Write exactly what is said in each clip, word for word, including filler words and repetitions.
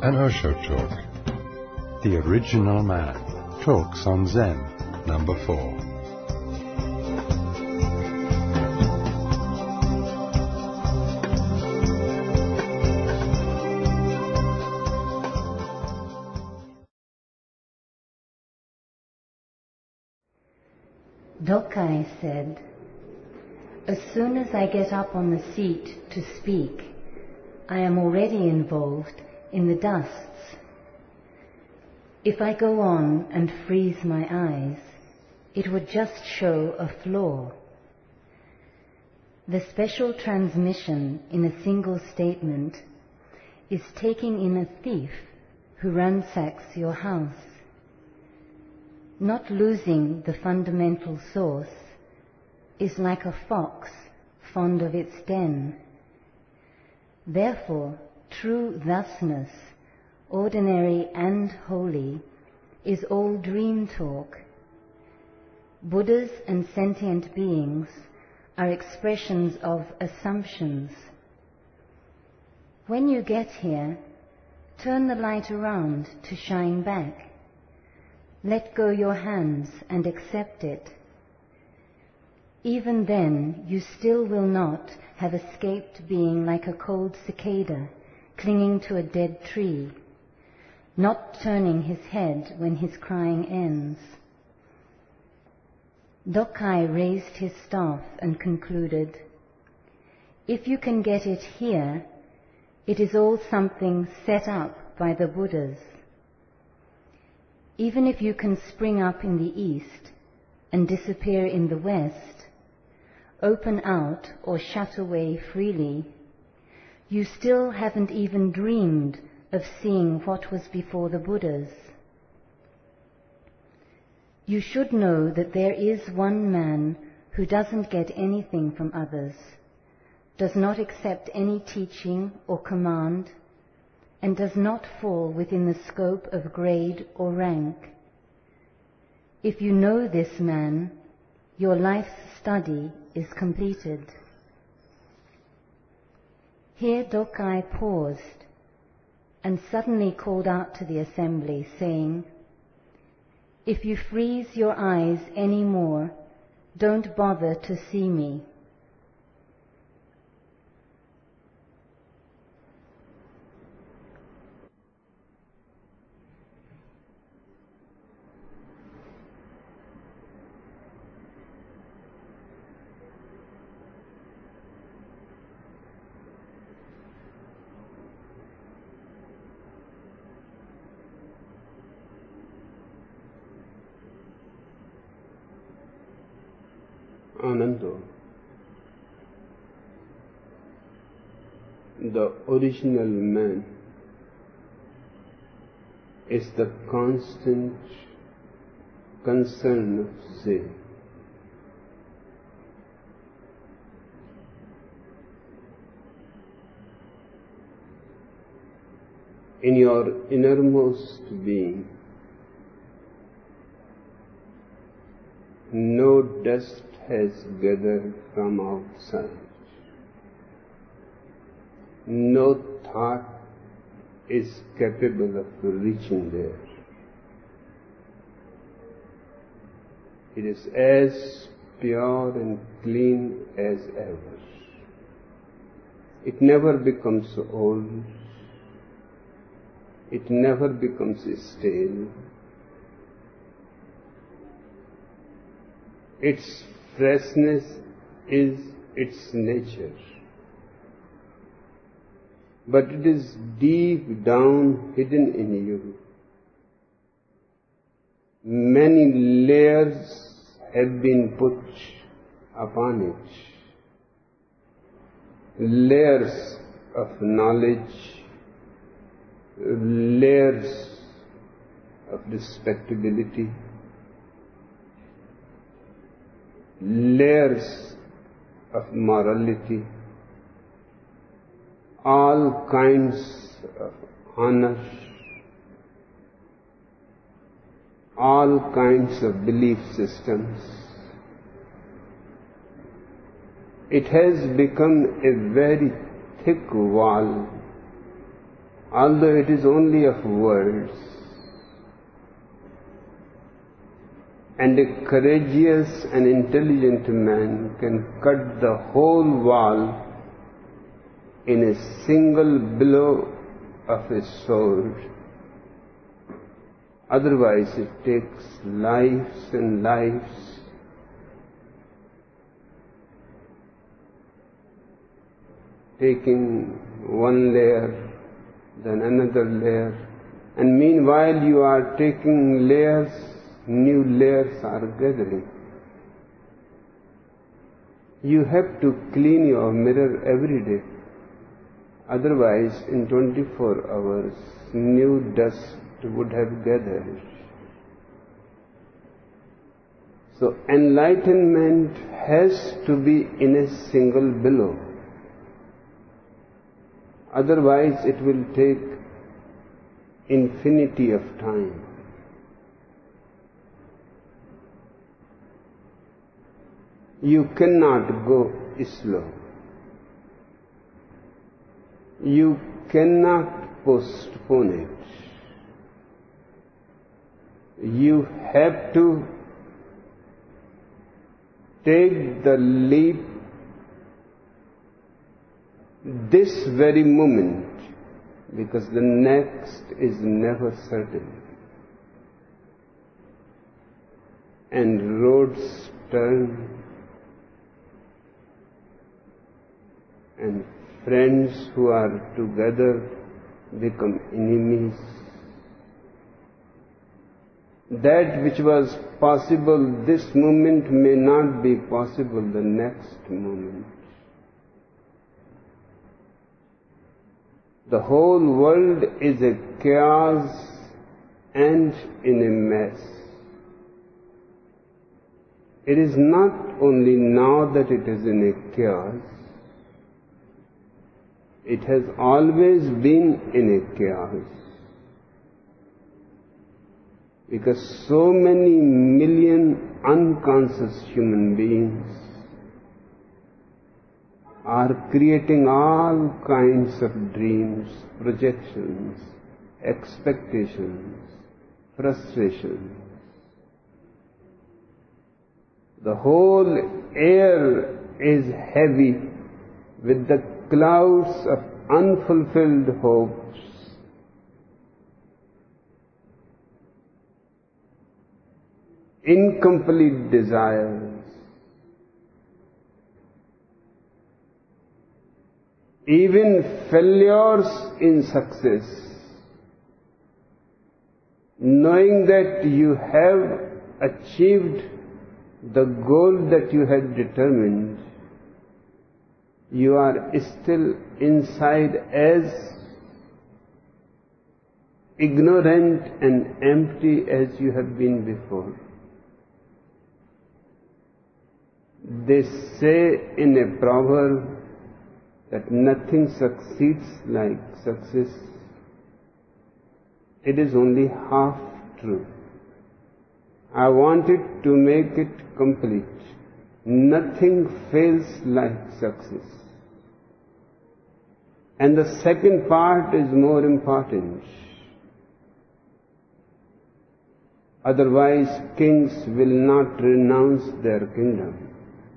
An Osho Talk. The Original Man talks on Zen, number four. Dokai said, "As soon as I get up on the seat to speak, I am already involved in the dusts. If I go on and freeze my eyes, it would just show a flaw. The special transmission in a single statement is taking in a thief who ransacks your house. Not losing the fundamental source is like a fox fond of its den. Therefore, true thusness, ordinary and holy, is all dream talk. Buddhas and sentient beings are expressions of assumptions. When you get here, turn the light around to shine back. Let go your hands and accept it. Even then, you still will not have escaped being like a cold cicada clinging to a dead tree, not turning his head when his crying ends." Dokai raised his staff and concluded, "If you can get it here, it is all something set up by the Buddhas. Even if you can spring up in the east and disappear in the west, open out or shut away freely, you still haven't even dreamed of seeing what was before the Buddhas. You should know that there is one man who doesn't get anything from others, does not accept any teaching or command, and does not fall within the scope of grade or rank. If you know this man, your life's study is completed." Here Dokai paused and suddenly called out to the assembly, saying, "If you freeze your eyes any more, don't bother to see me." Ananda, the original man, is the constant concern of Zen. In your innermost being, no dust has gathered from outside. No thought is capable of reaching there. It is as pure and clean as ever. It never becomes old. It never becomes stale. Its freshness is its nature. But it is deep down hidden in you. Many layers have been put upon it. Layers of knowledge, layers of respectability, layers of morality, all kinds of honor, all kinds of belief systems. It has become a very thick wall although it is only of words. And a courageous and intelligent man can cut the whole wall in a single blow of a sword. Otherwise it takes lives and lives. Taking one layer, then another layer, and meanwhile you are taking layers, new layers are gathering. You have to clean your mirror every day. Otherwise, in twenty-four hours, new dust would have gathered. So, enlightenment has to be in a single blow. Otherwise, it will take infinity of time. You cannot go slow. You cannot postpone it. You have to take the leap this very moment, because the next is never certain. And roads turn, and friends who are together become enemies. That which was possible this moment may not be possible the next moment. The whole world is a chaos and in a mess. It is not only now that it is in a chaos. It has always been in a chaos. Because so many million unconscious human beings are creating all kinds of dreams, projections, expectations, frustrations. The whole air is heavy with the clouds of unfulfilled hopes. Incomplete desires. Even failures in success. Knowing that you have achieved the goal that you had determined, you are still inside as ignorant and empty as you have been before. They say in a proverb that nothing succeeds like success. It is only half true. I wanted to make it complete. Nothing fails like success. And the second part is more important. Otherwise, kings will not renounce their kingdom.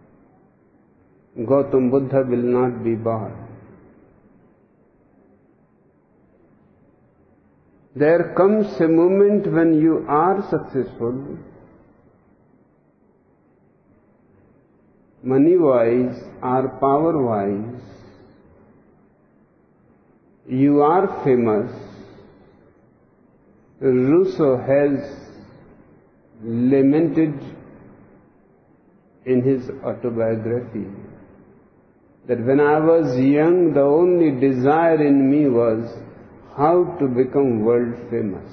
Gautam Buddha will not be born. There comes a moment when you are successful, money-wise or power-wise, you are famous. Rousseau has lamented in his autobiography that when I was young, the only desire in me was how to become world famous.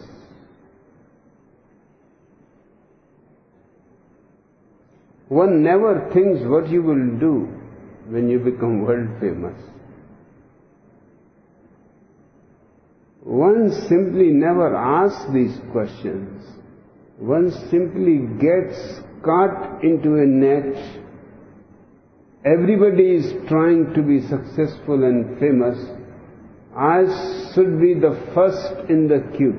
One never thinks what you will do when you become world famous. One simply never asks these questions. One simply gets caught into a net. Everybody is trying to be successful and famous. I should be the first in the queue.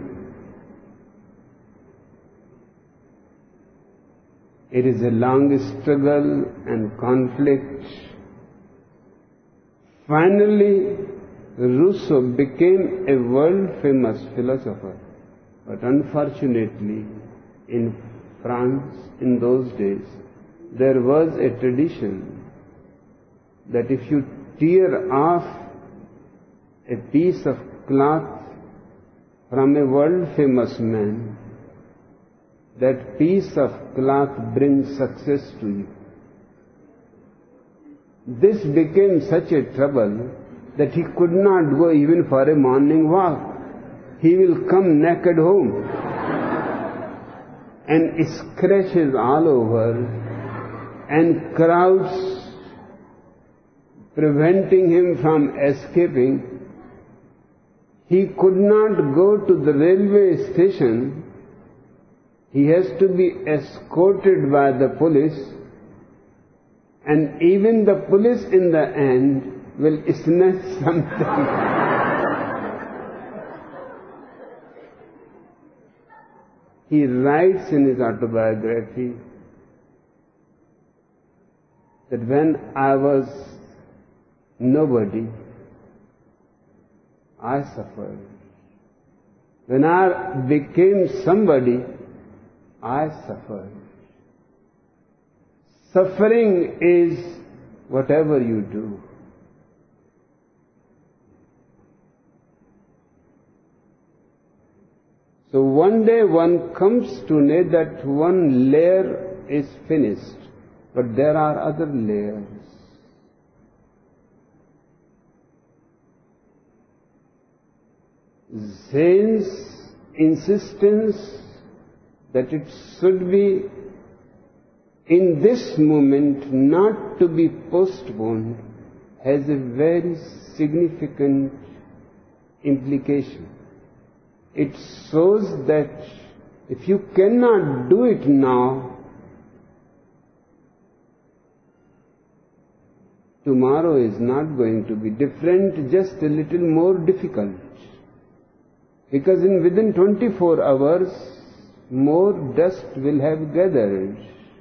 It is a long struggle and conflict. Finally, Rousseau became a world-famous philosopher. But unfortunately, in France in those days, there was a tradition that if you tear off a piece of cloth from a world-famous man, that piece of cloth brings success to you. This became such a trouble that he could not go even for a morning walk. He will come naked home and scratches all over and crowds preventing him from escaping. He could not go to the railway station. He has to be escorted by the police, and even the police in the end will snatch something. He writes in his autobiography that when I was nobody, I suffered. When I became somebody, I suffered. Suffering is whatever you do. So one day one comes to know that one layer is finished, but there are other layers. Zen's insistence that it should be in this moment, not to be postponed, has a very significant implication. It shows that if you cannot do it now, tomorrow is not going to be different, just a little more difficult. Because in within twenty-four hours, more dust will have gathered.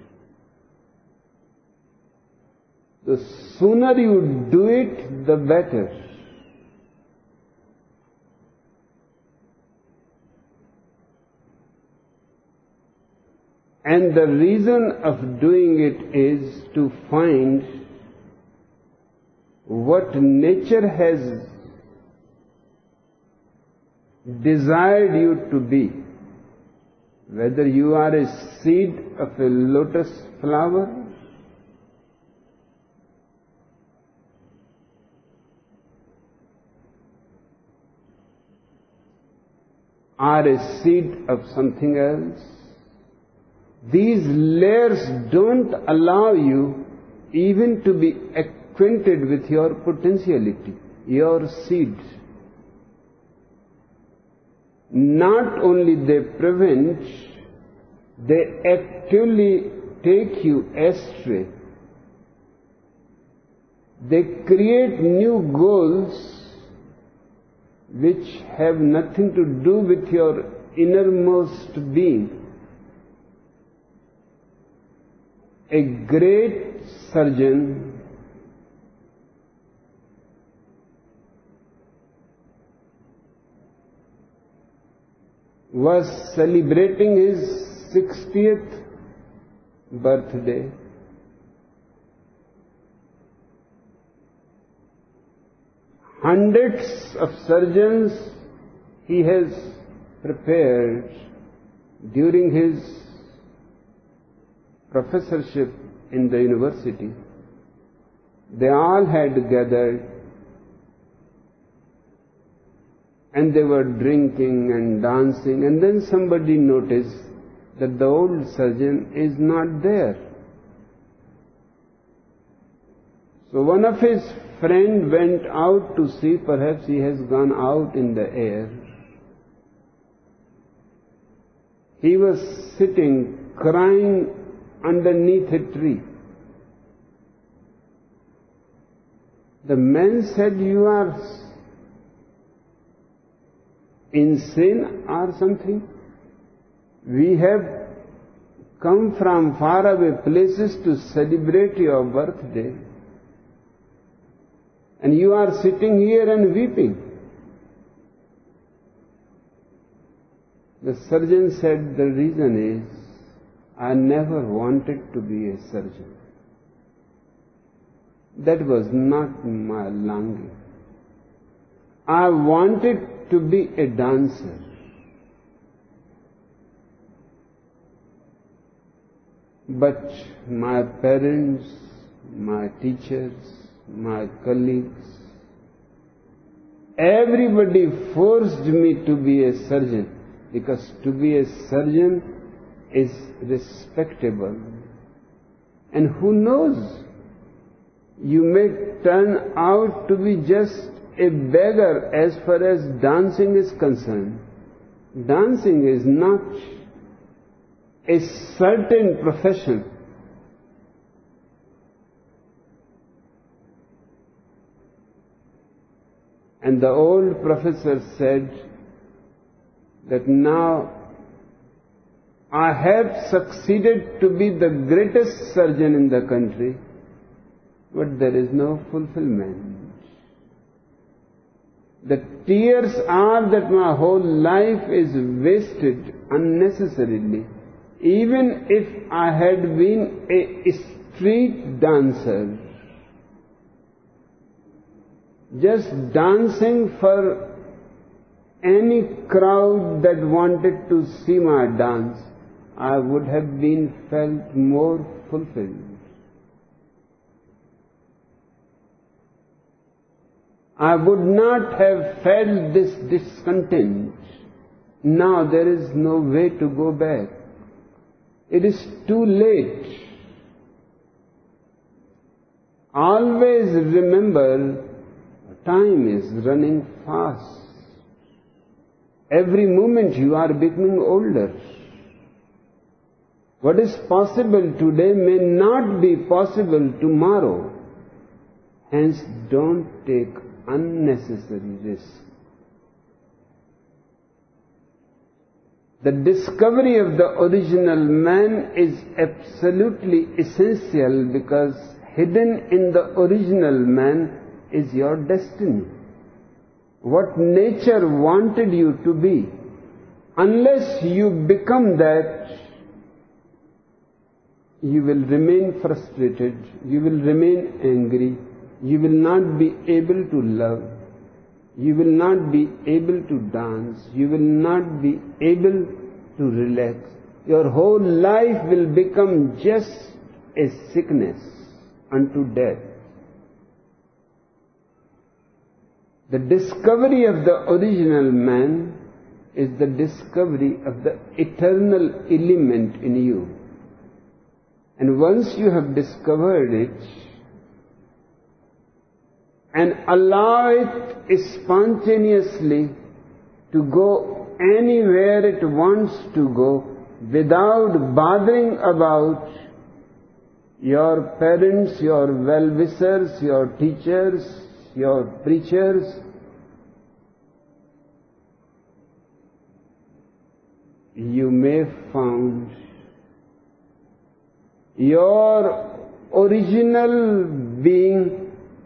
The sooner you do it, the better. And the reason of doing it is to find what nature has desired you to be. Whether you are a seed of a lotus flower, or a seed of something else, these layers don't allow you even to be acquainted with your potentiality, your seed. Not only they prevent, they actively take you astray. They create new goals which have nothing to do with your innermost being. A great surgeon was celebrating his sixtieth birthday. Hundreds of surgeons he has prepared during his professorship in the university. They all had gathered and they were drinking and dancing, and then somebody noticed that the old surgeon is not there. So one of his friends went out to see, perhaps he has gone out in the air. He was sitting crying underneath a tree. The man said, "You are insane or something? We have come from faraway places to celebrate your birthday, and you are sitting here and weeping. The surgeon said, the reason is, I never wanted to be a surgeon. That was not my longing. I wanted to be a dancer. But my parents, my teachers, my colleagues, everybody forced me to be a surgeon, because to be a surgeon is respectable. And who knows, you may turn out to be just a beggar as far as dancing is concerned. Dancing is not a certain profession. And the old professor said that now I have succeeded to be the greatest surgeon in the country, but there is no fulfillment. The tears are that my whole life is wasted unnecessarily. Even if I had been a street dancer, just dancing for any crowd that wanted to see my dance, I would have been felt more fulfilled. I would not have felt this discontent. Now there is no way to go back. It is too late. Always remember, time is running fast. Every moment you are becoming older. What is possible today may not be possible tomorrow. Hence, don't take unnecessary risk. The discovery of the original man is absolutely essential, because hidden in the original man is your destiny. What nature wanted you to be. Unless you become that, you will remain frustrated, you will remain angry, you will not be able to love, you will not be able to dance, you will not be able to relax. Your whole life will become just a sickness unto death. The discovery of the original man is the discovery of the eternal element in you. And once you have discovered it, and allow it spontaneously to go anywhere it wants to go, without bothering about your parents, your well-wishers, your teachers, your preachers, you may find your original being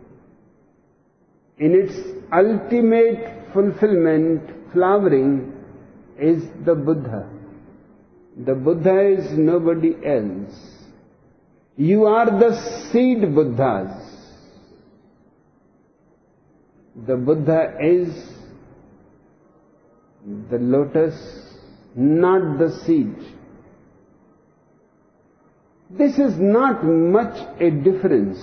in its ultimate fulfillment, flowering, is the Buddha. The Buddha is nobody else. You are the seed Buddhas. The Buddha is the lotus, not the seed. This is not much a difference.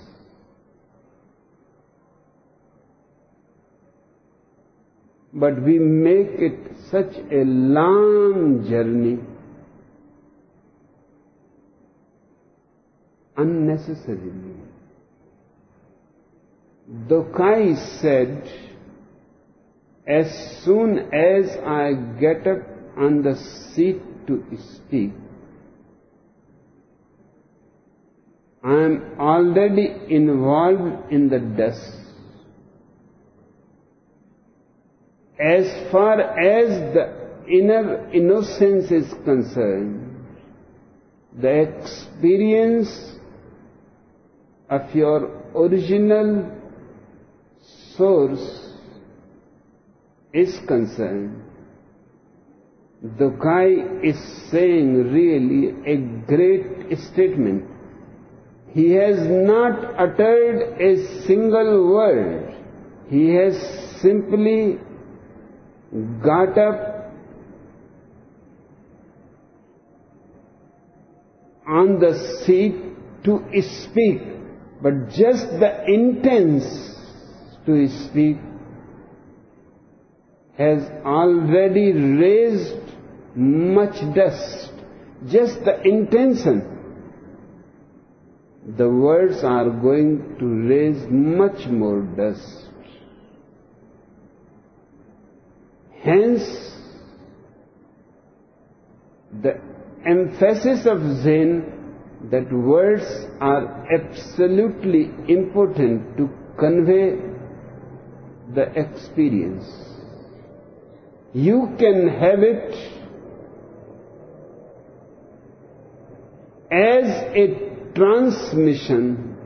But we make it such a long journey unnecessarily. Dokai said, as soon as I get up on the seat to speak, I am already involved in the dust. as far as the inner innocence is concerned, the experience of your original source is concerned, Dukai is saying really a great statement. He has not uttered a single word. He has simply got up on the seat to speak, but just the intent to speak has already raised much dust. Just the intention. The words are going to raise much more dust. Hence, the emphasis of Zen that words are absolutely important to convey the experience. You can have it as a transmission,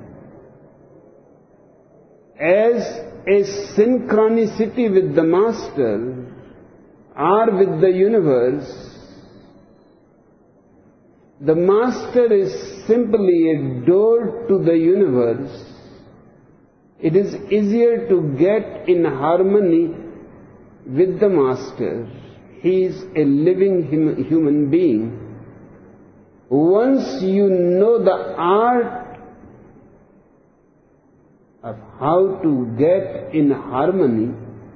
as a synchronicity with the Master or with the universe. The Master is simply a door to the universe. It is easier to get in harmony with the Master. He is a living hum- human being. Once you know the art of how to get in harmony,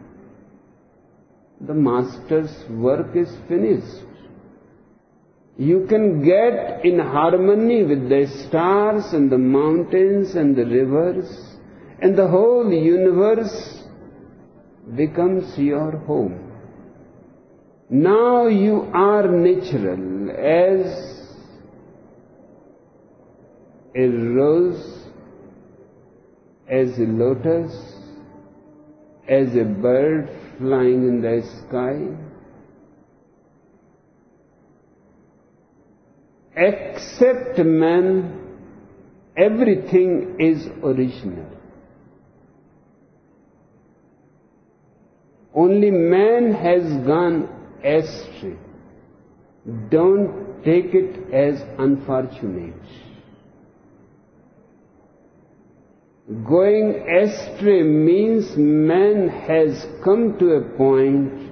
the Master's work is finished. You can get in harmony with the stars and the mountains and the rivers, and the whole universe becomes your home. Now you are natural as a rose, as a lotus, as a bird flying in the sky. Except man, everything is original. Only man has gone astray. Don't take it as unfortunate. Going astray means man has come to a point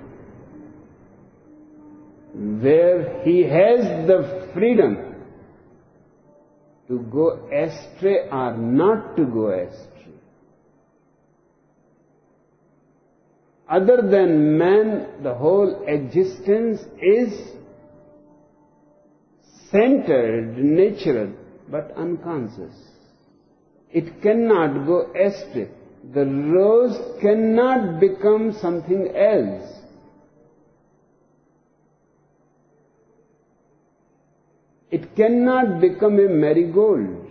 where he has the freedom to go astray or not to go astray. Other than man, the whole existence is centered, natural, but unconscious. It cannot go astray. The rose cannot become something else. It cannot become a marigold.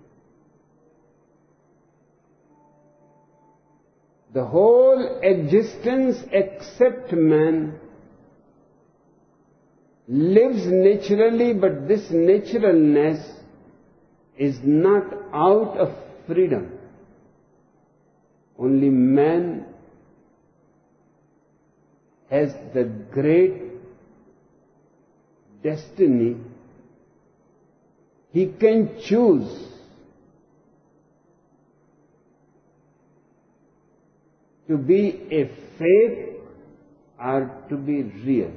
The whole existence except man lives naturally, but this naturalness is not out of freedom. Only man has the great destiny. He can choose to be a fake or to be real.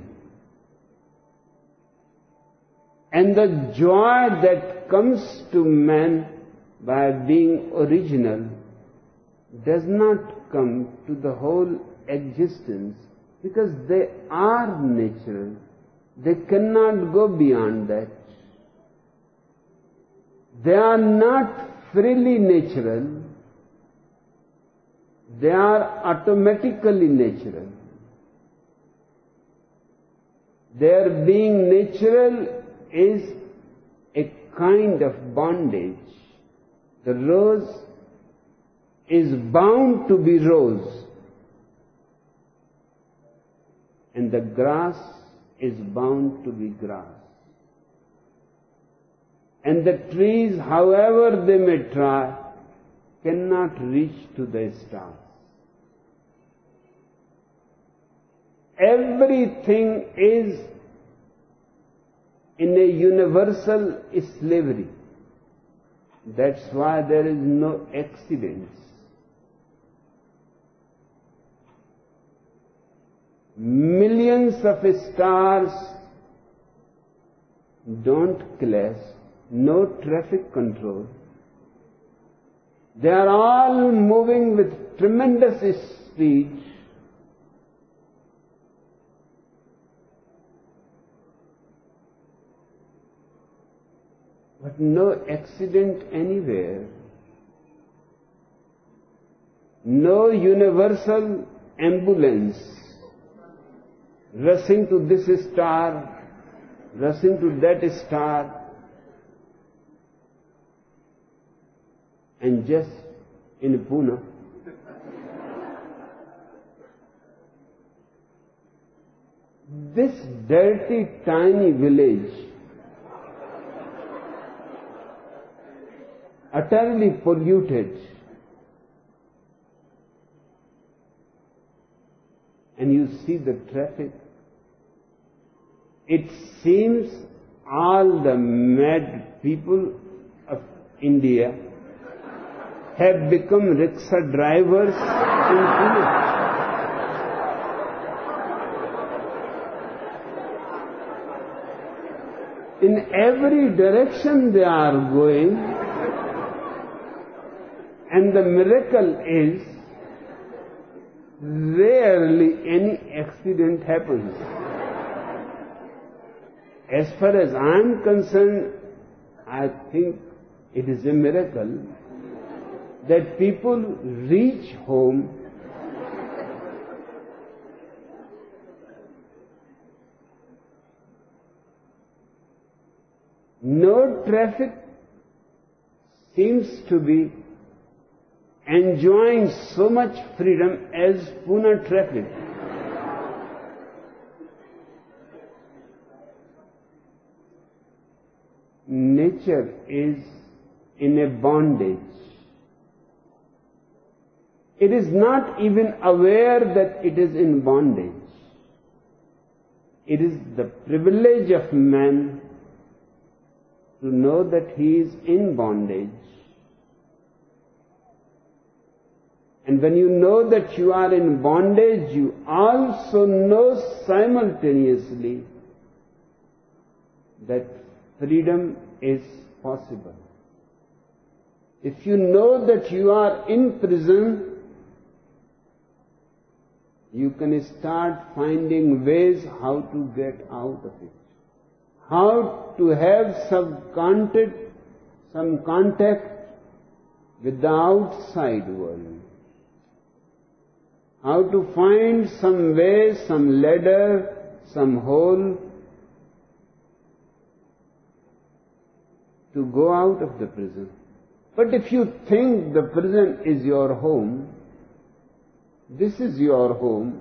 And the joy that comes to man by being original does not come to the whole existence, because they are natural. They cannot go beyond that. They are not freely natural. They are automatically natural. Their being natural is a kind of bondage. The rose is bound to be rose. and the grass is bound to be grass. And the trees, however they may try, cannot reach to the stars. Everything is in a universal slavery. That's why there is no accidents. Millions of stars don't clash, no traffic control. They are all moving with tremendous speed. But no accident anywhere. No universal ambulance rushing to this star, rushing to that star, and just in Pune, this dirty, tiny village, utterly polluted, and you see the traffic, it seems all the mad people of India have become rickshaw drivers in Pune. In every direction they are going, and the miracle is rarely any accident happens. As far as I am concerned, I think it is a miracle that people reach home no traffic seems to be enjoying so much freedom as Pune traffic. Nature is in a bondage. It is not even aware that it is in bondage. It is the privilege of man to know that he is in bondage. And when you know that you are in bondage, you also know simultaneously that freedom is possible. If you know that you are in prison, you can start finding ways how to get out of it, how to have some contact, some contact with the outside world, how to find some way, some ladder, some hole to go out of the prison. But if you think the prison is your home, this is your home,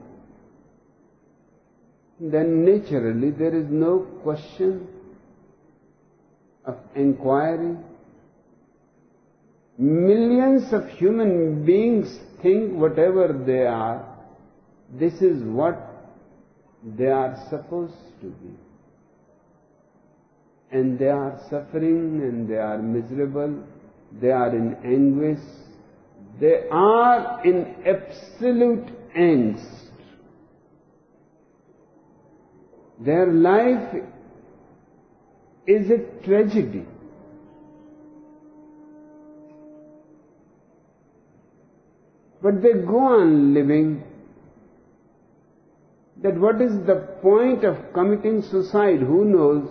then naturally there is no question of inquiry. Millions of human beings think whatever they are, this is what they are supposed to be. And they are suffering and they are miserable, they are in anguish, they are in absolute angst. Their life is a tragedy. But they go on living. That what is the point of committing suicide? Who knows?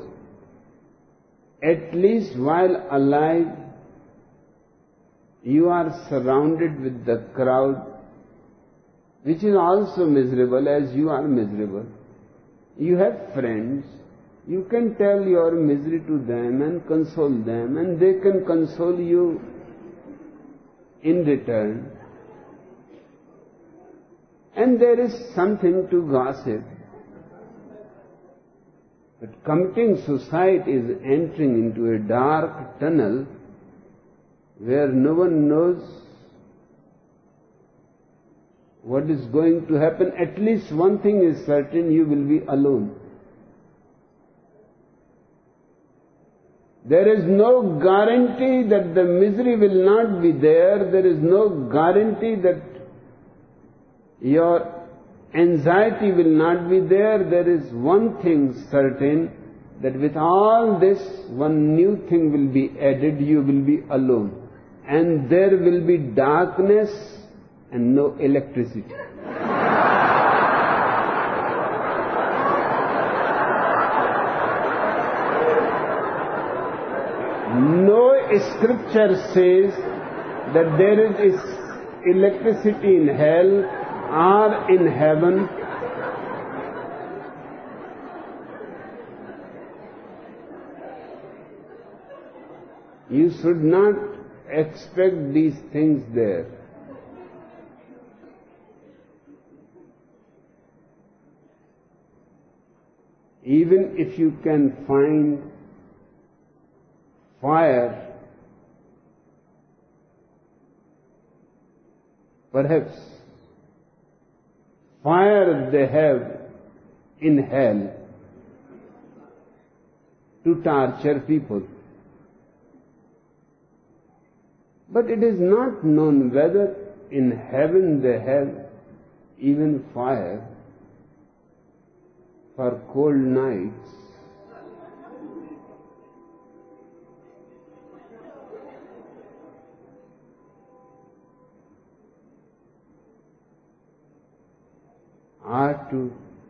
At least while alive, you are surrounded with the crowd, which is also miserable as you are miserable. You have friends. You can tell your misery to them and console them, and they can console you in return. And there is something to gossip. But committing suicide is entering into a dark tunnel where no one knows what is going to happen. At least one thing is certain, you will be alone. There is no guarantee that the misery will not be there. There is no guarantee that your anxiety will not be there. There is one thing certain, that with all this, one new thing will be added. You will be alone. And there will be darkness and no electricity. No scripture says that there is electricity in hell or in heaven. You should not expect these things there. Even if you can find fire, perhaps fire they have in hell to torture people. But it is not known whether in heaven they have even fire for cold nights. Or to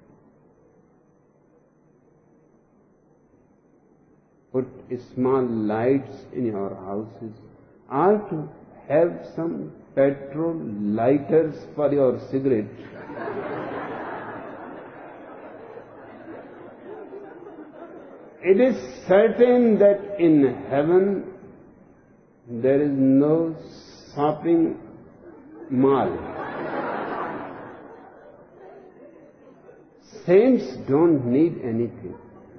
put small lights in your houses, or to have some petrol lighters for your cigarette. It is certain that in heaven there is no shopping mall. Saints don't need anything.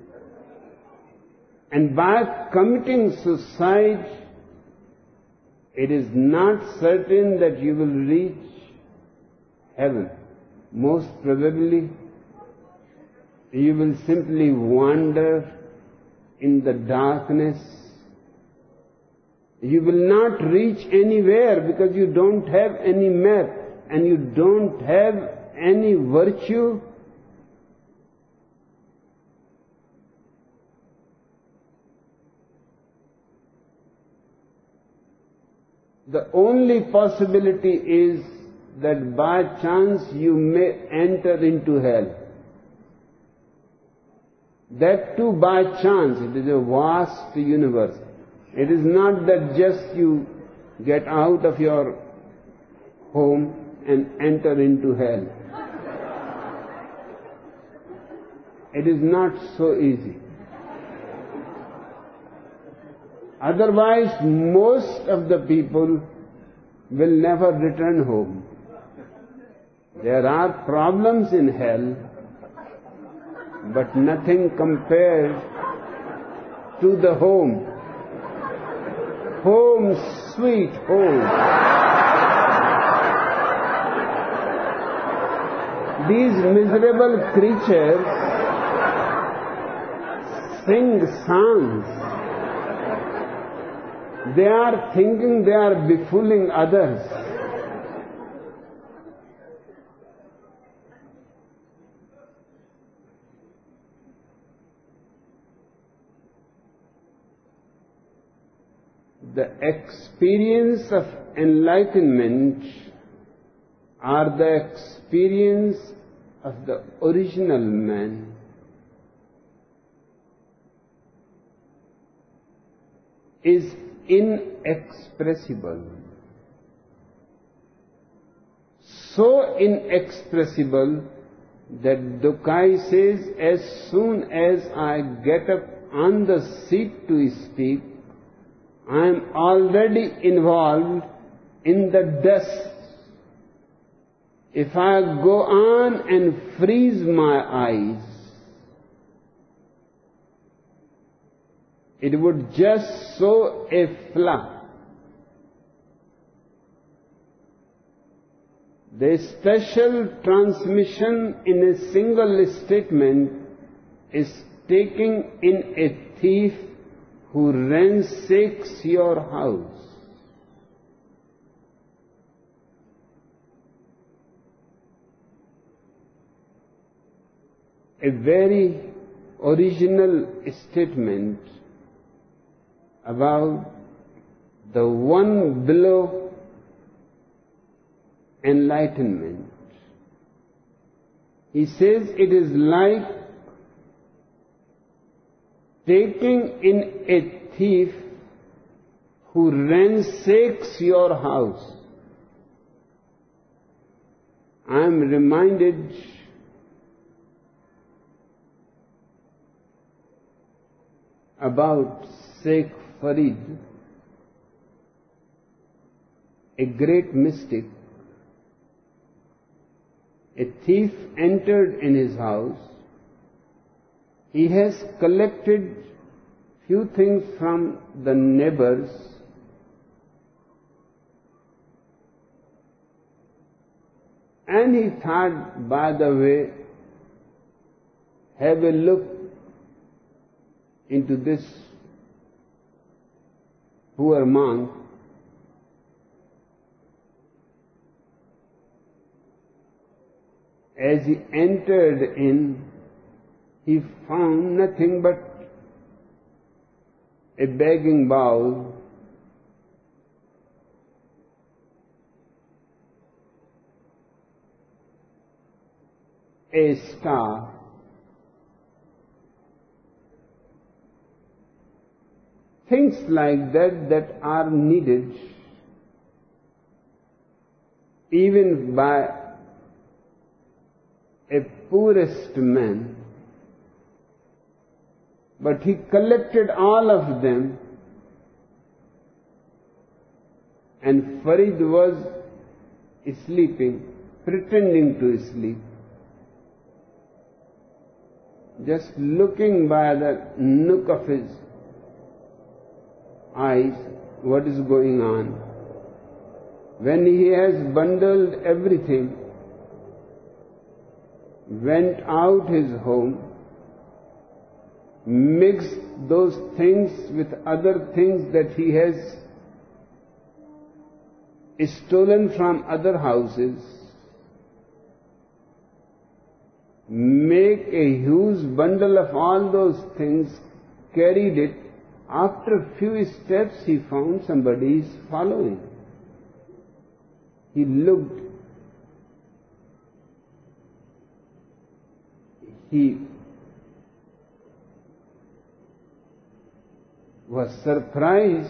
And by committing suicide, it is not certain that you will reach heaven. Most probably, you will simply wander in the darkness. You will not reach anywhere because you don't have any map and you don't have any virtue. The only possibility is that by chance you may enter into hell. That too by chance. It is a vast universe. It is not that just you get out of your home and enter into hell. It is not so easy. Otherwise, most of the people will never return home. There are problems in hell, but nothing compared to the home. Home, sweet home. These miserable creatures sing songs. They are thinking they are befooling others. The experience of enlightenment or the experience of the original man is inexpressible. So inexpressible that Dukai says, as soon as I get up on the seat to speak, I am already involved in the dust. If I go on and freeze my eyes, it would just sow a flaw. The special transmission in a single statement is taking in a thief who ransacks your house. A very original statement about the one below enlightenment. He says it is like taking in a thief who ransacks your house. I am reminded about Sheikh Farid, a great mystic. A thief entered in his house. He has collected few things from the neighbors, and he thought, by the way, have a look into this poor monk. As he entered in, he found nothing but a begging bowl, a star, things like that that are needed even by a poorest man. But he collected all of them, and Farid was sleeping, pretending to sleep, just looking by the nook of his eyes what is going on. When he has bundled everything, went out his home, mixed those things with other things that he has stolen from other houses, make a huge bundle of all those things, carried it. After a few steps he found somebody is following. He looked. He was surprised.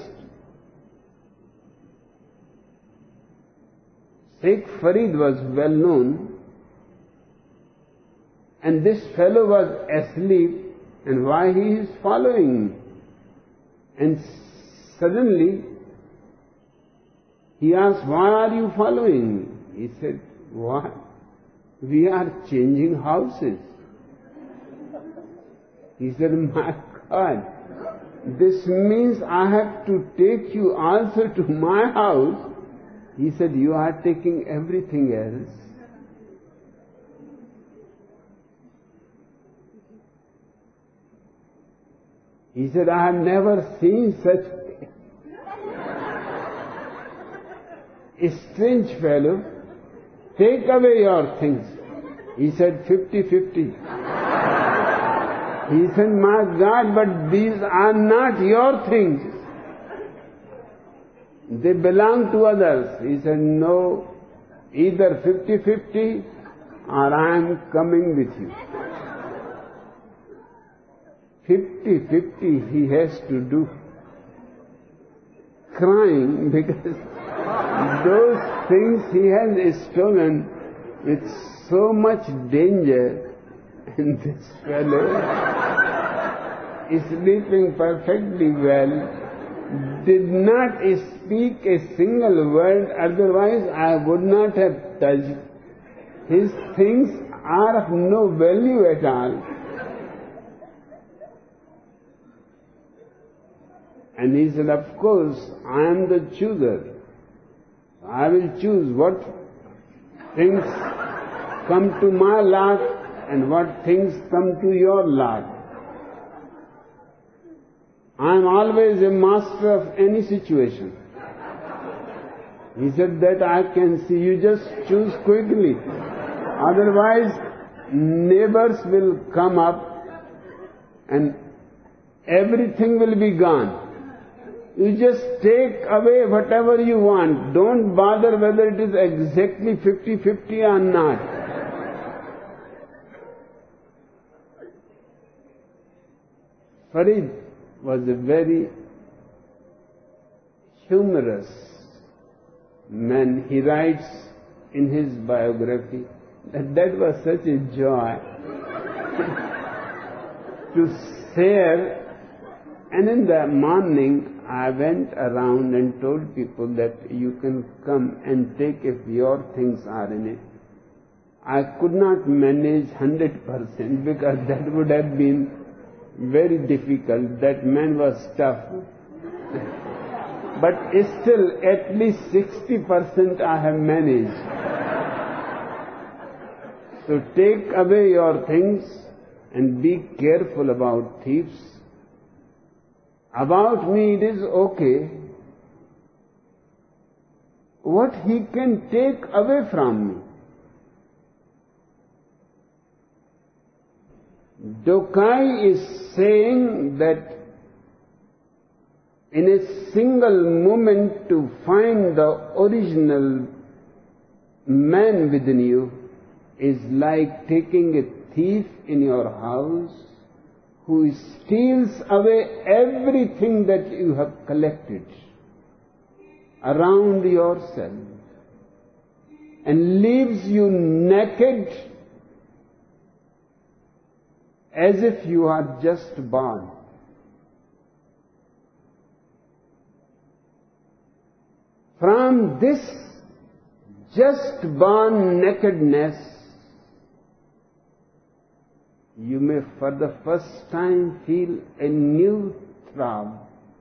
Sheikh Farid was well known, and this fellow was asleep, and why he is following me? And suddenly he asked, why are you following me? He said, why? We are changing houses. He said, my God, this means I have to take you also to my house. He said, you are taking everything else. He said, I have never seen such a strange fellow. Take away your things. He said, fifty-fifty. He said, my God, but these are not your things. They belong to others. He said, no, either fifty-fifty or I am coming with you. fifty-fifty he has to do. Crying because those things he has stolen with so much danger, and this fellow is sleeping perfectly well, did not speak a single word, otherwise I would not have touched. His things are of no value at all. And he said, of course, I am the chooser. I will choose what things come to my lot and what things come to your lot. I am always a master of any situation. He said that I can see. You just choose quickly. Otherwise, neighbors will come up and everything will be gone. You just take away whatever you want. Don't bother whether it is exactly fifty-fifty or not. Farid was a very humorous man. He writes in his biography that that was such a joy to share. And in the morning, I went around and told people that you can come and take if your things are in it. I could not manage one hundred percent because that would have been very difficult. That man was tough. But still, at least sixty percent I have managed. So take away your things and be careful about thieves. About me it is okay. What he can take away from me? Dokai is saying that in a single moment to find the original man within you is like taking a thief in your house who steals away everything that you have collected around yourself and leaves you naked as if you are just born. From this just born nakedness, you may for the first time feel a new throb,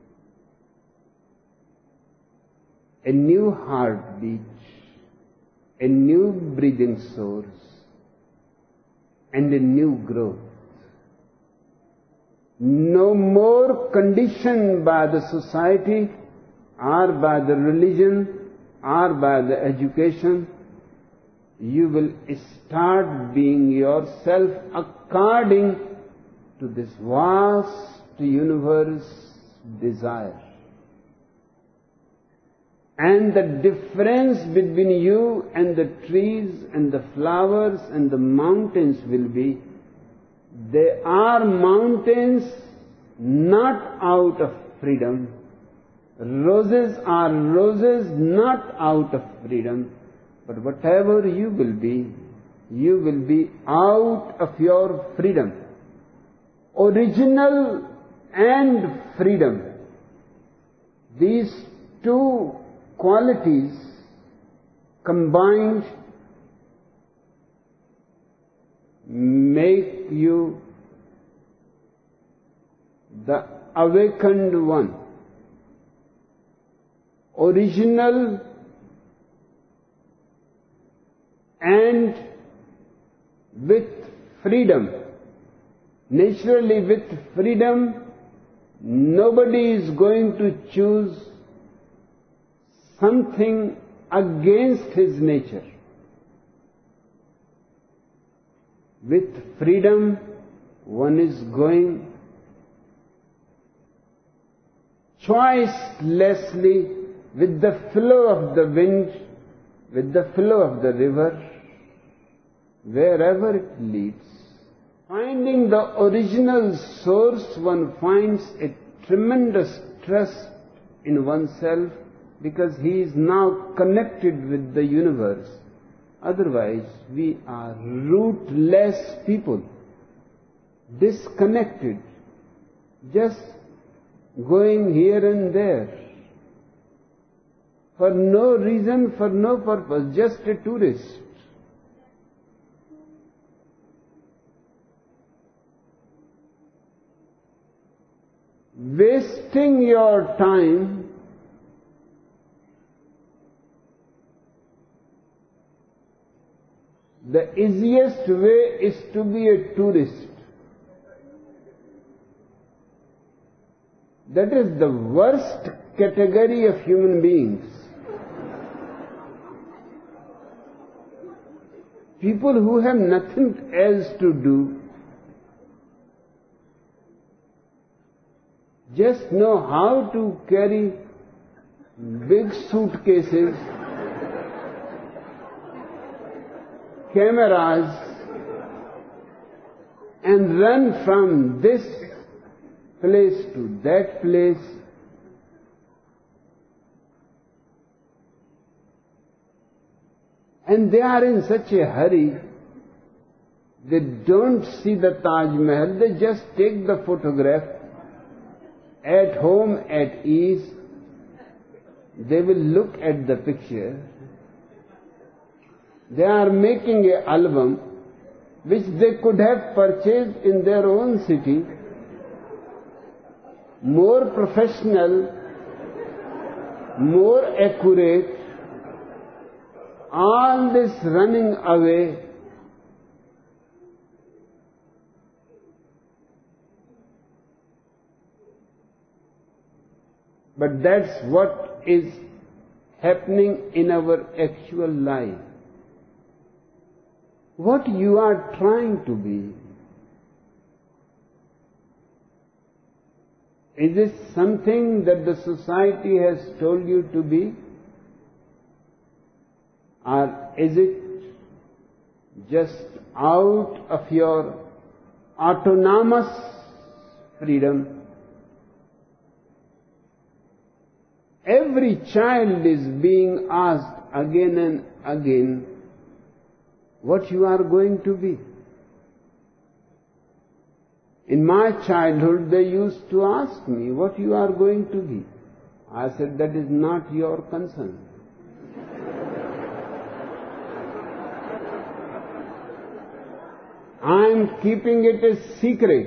a new heartbeat, a new breathing source, and a new growth. No more conditioned by the society or by the religion or by the education. You will start being yourself according to this vast universe desire. And the difference between you and the trees and the flowers and the mountains will be, they are mountains not out of freedom. Roses are roses not out of freedom. But whatever you will be, you will be out of your freedom. Original and freedom. These two qualities combined make you the awakened one. Original and with freedom. Naturally, with freedom, nobody is going to choose something against his nature. With freedom, one is going choicelessly with the flow of the wind, with the flow of the river, wherever it leads. Finding the original source, one finds a tremendous trust in oneself because he is now connected with the universe. Otherwise, we are rootless people, disconnected, just going here and there, for no reason, for no purpose, just a tourist. wasting your time the easiest way is to be a tourist. That is the worst category of human beings. People who have nothing else to do, just know how to carry big suitcases, cameras, and run from this place to that place. And they are in such a hurry, they don't see the Taj Mahal, they just take the photograph. At home, at ease, they will look at the picture. They are making an album which they could have purchased in their own city, more professional, more accurate. All this running away, but that's what is happening in our actual life. What you are trying to be, is it something that the society has told you to be? Or is it just out of your autonomous freedom? Every child is being asked again and again what you are going to be. In my childhood, they used to ask me what you are going to be. I said, that is not your concern. I am keeping it a secret.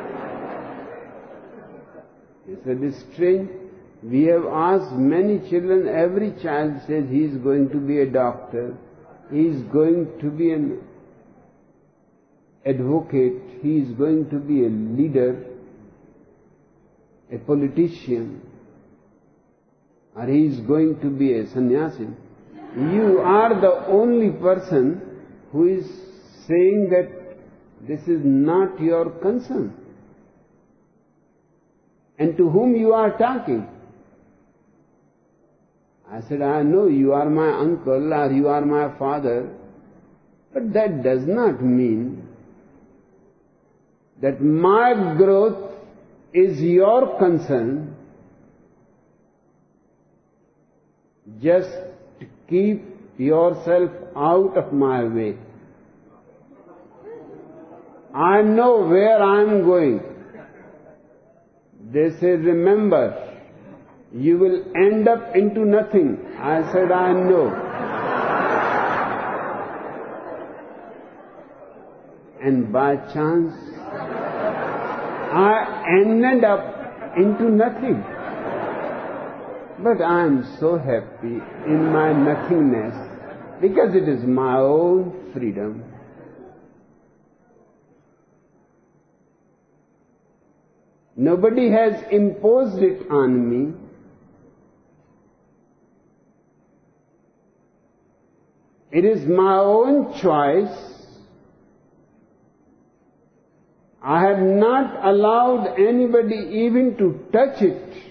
He said, it's strange. We have asked many children, every child says he is going to be a doctor, he is going to be an advocate, he is going to be a leader, a politician, or he is going to be a sannyasi. You are the only person who is saying that this is not your concern. And to whom you are talking? I said, I know you are my uncle or you are my father, but that does not mean that my growth is your concern. Just keep yourself out of my way. I know where I am going. They say, remember, you will end up into nothing. I said, I know. And by chance, I ended up into nothing. But I am so happy in my nothingness because it is my own freedom. Nobody has imposed it on me. It is my own choice. I have not allowed anybody even to touch it.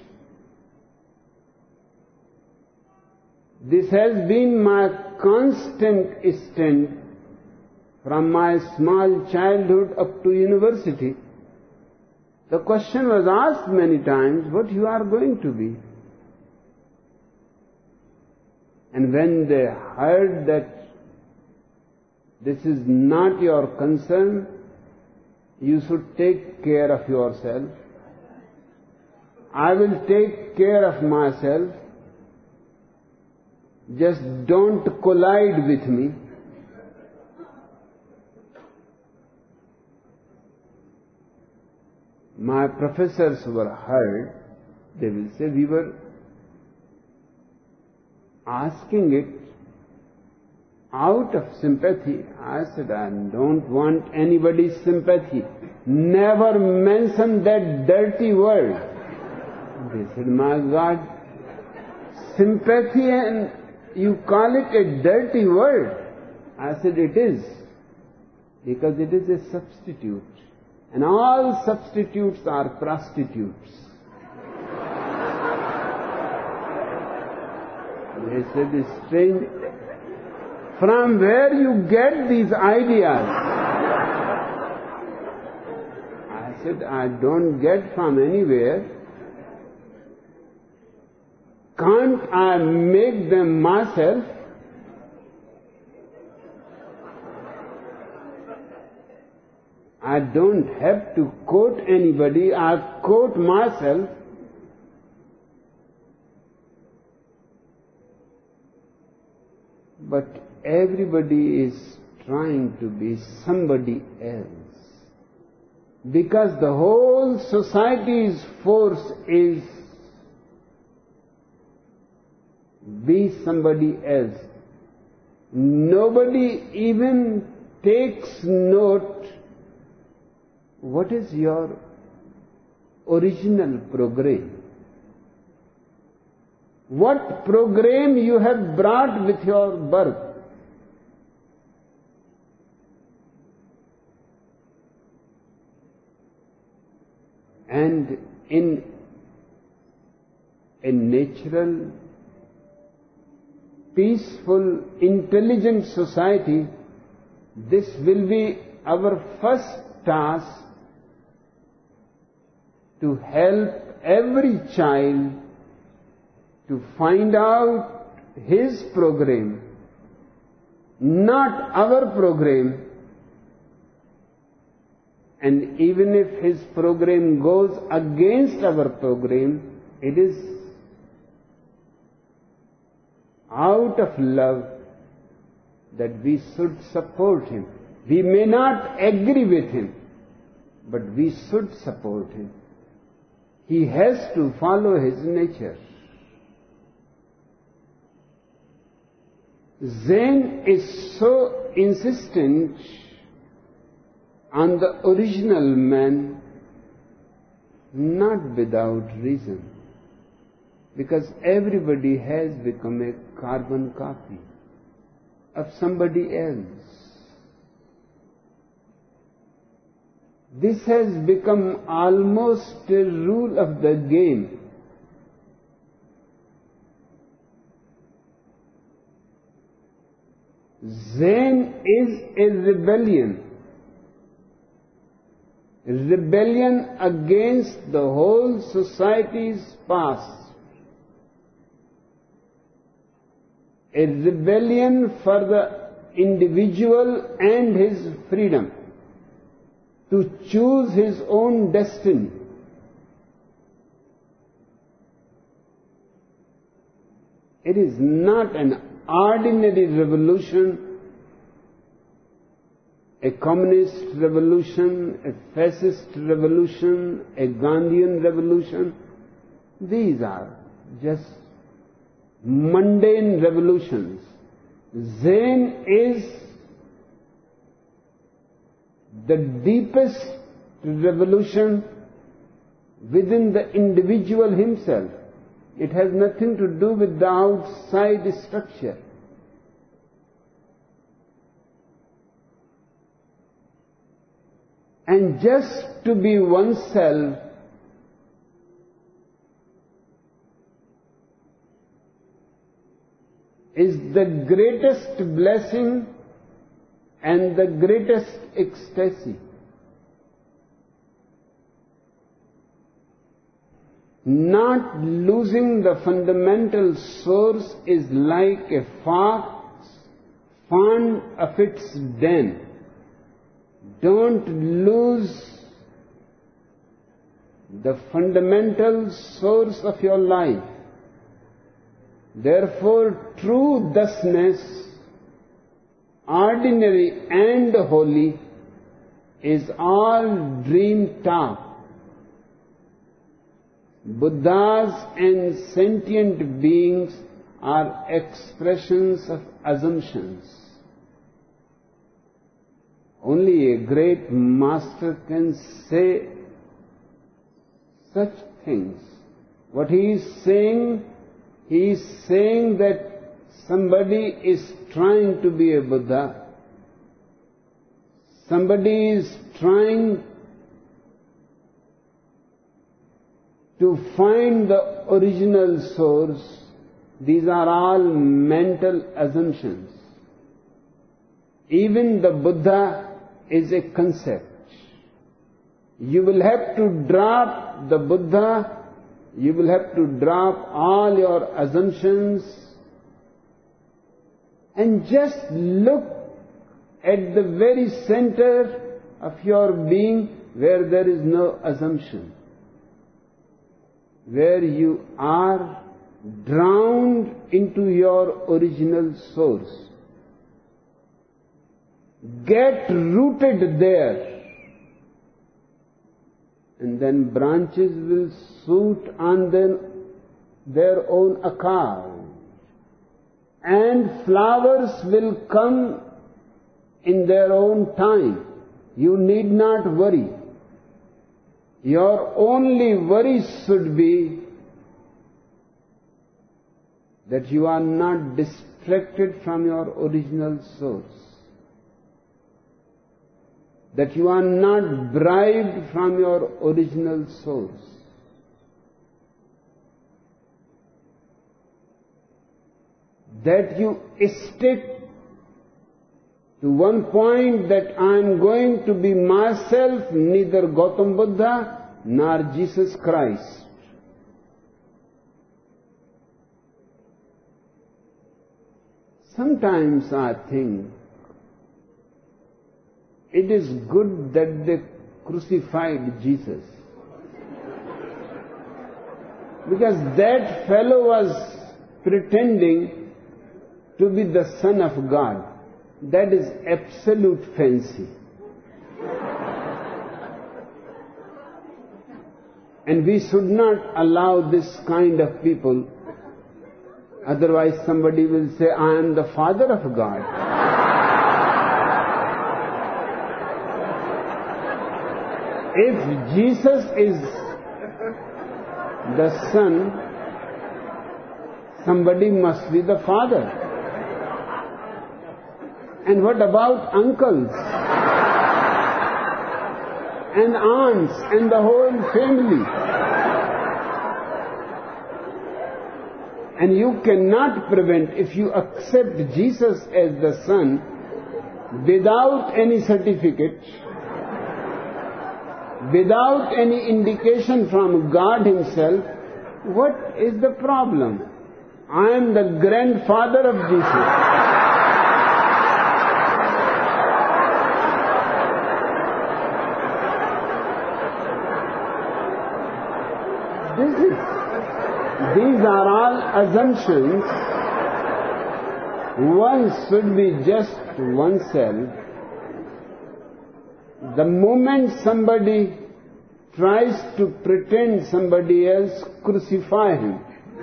This has been my constant stand from my small childhood up to university. The question was asked many times, what you are going to be? And when they heard that this is not your concern, you should take care of yourself, I will take care of myself, just don't collide with me. my professors were hurt, they will say, we were asking it out of sympathy. I said, I don't want anybody's sympathy. Never mention that dirty word. They said, my God, sympathy, and you call it a dirty word. I said, it is, because it is a substitute. And all substitutes are prostitutes. They said, it's strange. From where you get these ideas? I said, I don't get from anywhere. Can't I make them myself? I don't have to quote anybody, I quote myself. But everybody is trying to be somebody else, because the whole society's force is be somebody else. Nobody even takes note, what is your original program? What program you have brought with your birth? And in a natural, peaceful, intelligent society, this will be our first task, to help every child to find out his program, not our program. And even if his program goes against our program, it is out of love that we should support him. We may not agree with him, but we should support him. He has to follow his nature. Zen is so insistent on the original man, not without reason, because everybody has become a carbon copy of somebody else. This has become almost a rule of the game. Zen is a rebellion. A rebellion against the whole society's past. A rebellion for the individual and his freedom to choose his own destiny. It is not an ordinary revolution, a communist revolution, a fascist revolution, a Gandhian revolution. These are just mundane revolutions. Zen is the deepest revolution within the individual himself. It has nothing to do with the outside structure. And just to be oneself is the greatest blessing and the greatest ecstasy. Not losing the fundamental source is like a fox fond of its den. Don't lose the fundamental source of your life. Therefore, true thusness, ordinary and holy, is all dream talk. Buddhas and sentient beings are expressions of assumptions. Only a great master can say such things. What he is saying, he is saying that somebody is trying to be a Buddha. Somebody is trying to find the original source. These are all mental assumptions. Even the Buddha is a concept. You will have to drop the Buddha, you will have to drop all your assumptions and just look at the very center of your being where there is no assumption, where you are drowned into your original source. Get rooted there, and then branches will shoot on them, their own account, and flowers will come in their own time. You need not worry. Your only worry should be that you are not distracted from your original source, that you are not bribed from your original source. That you stick to one point that I am going to be myself, neither Gautam Buddha nor Jesus Christ. Sometimes I think it is good that they crucified Jesus, because that fellow was pretending to be the Son of God. That is absolute fancy. And we should not allow this kind of people. Otherwise somebody will say, I am the Father of God. If Jesus is the Son, somebody must be the Father. And what about uncles and aunts and the whole family? And you cannot prevent, if you accept Jesus as the Son without any certificate, without any indication from God Himself, what is the problem? I am the grandfather of Jesus. This is, these are all assumptions. One should be just oneself. The moment somebody tries to pretend somebody else, crucify him.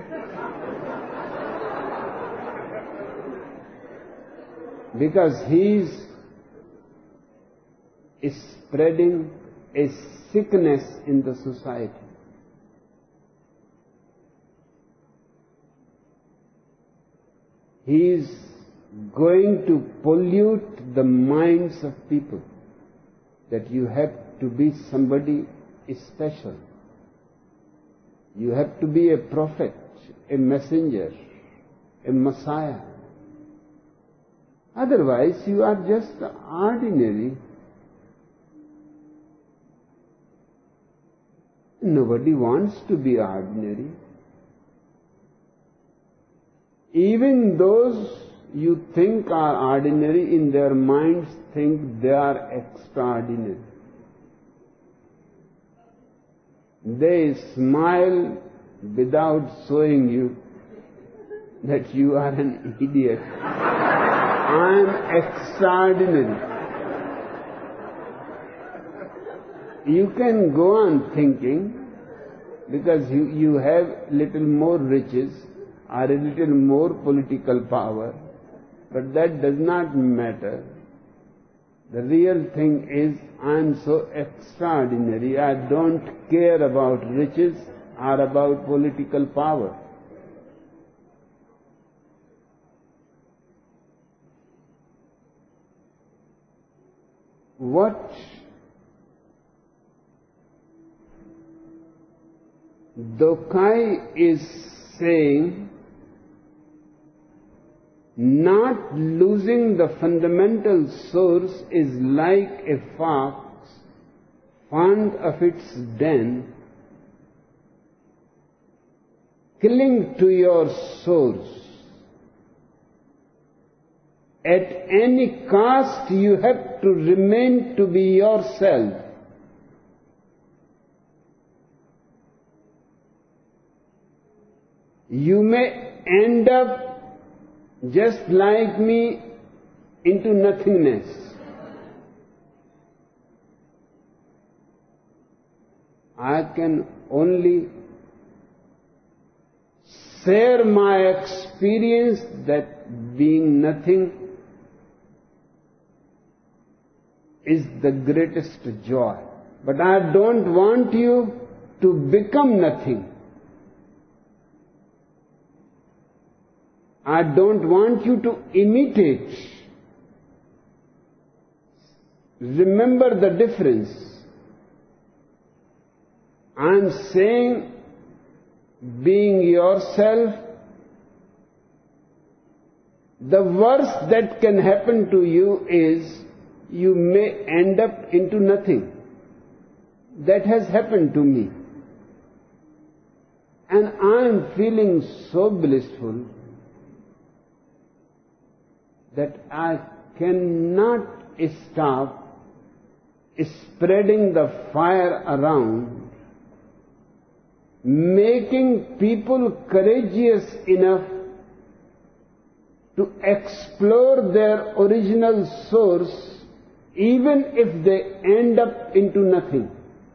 Because he is spreading a sickness in the society. He is going to pollute the minds of people, that you have to be somebody special. You have to be a prophet, a messenger, a Messiah. Otherwise, you are just ordinary. Nobody wants to be ordinary. Even those you think are ordinary, in their minds think they are extraordinary. They smile without showing you that you are an idiot. I am extraordinary. You can go on thinking, because you, you have little more riches or a little more political power, but that does not matter. The real thing is, I am so extraordinary, I don't care about riches or about political power. What Dokai is saying, not losing the fundamental source is like a fox fond of its den, cling to your source. At any cost you have to remain to be yourself. You may end up just like me into nothingness. I can only share my experience that being nothing is the greatest joy. But I don't want you to become nothing. I don't want you to imitate. Remember the difference. I'm saying being yourself, the worst that can happen to you is you may end up into nothing. That has happened to me. And I'm feeling so blissful that I cannot stop spreading the fire around, making people courageous enough to explore their original source, even if they end up into nothing.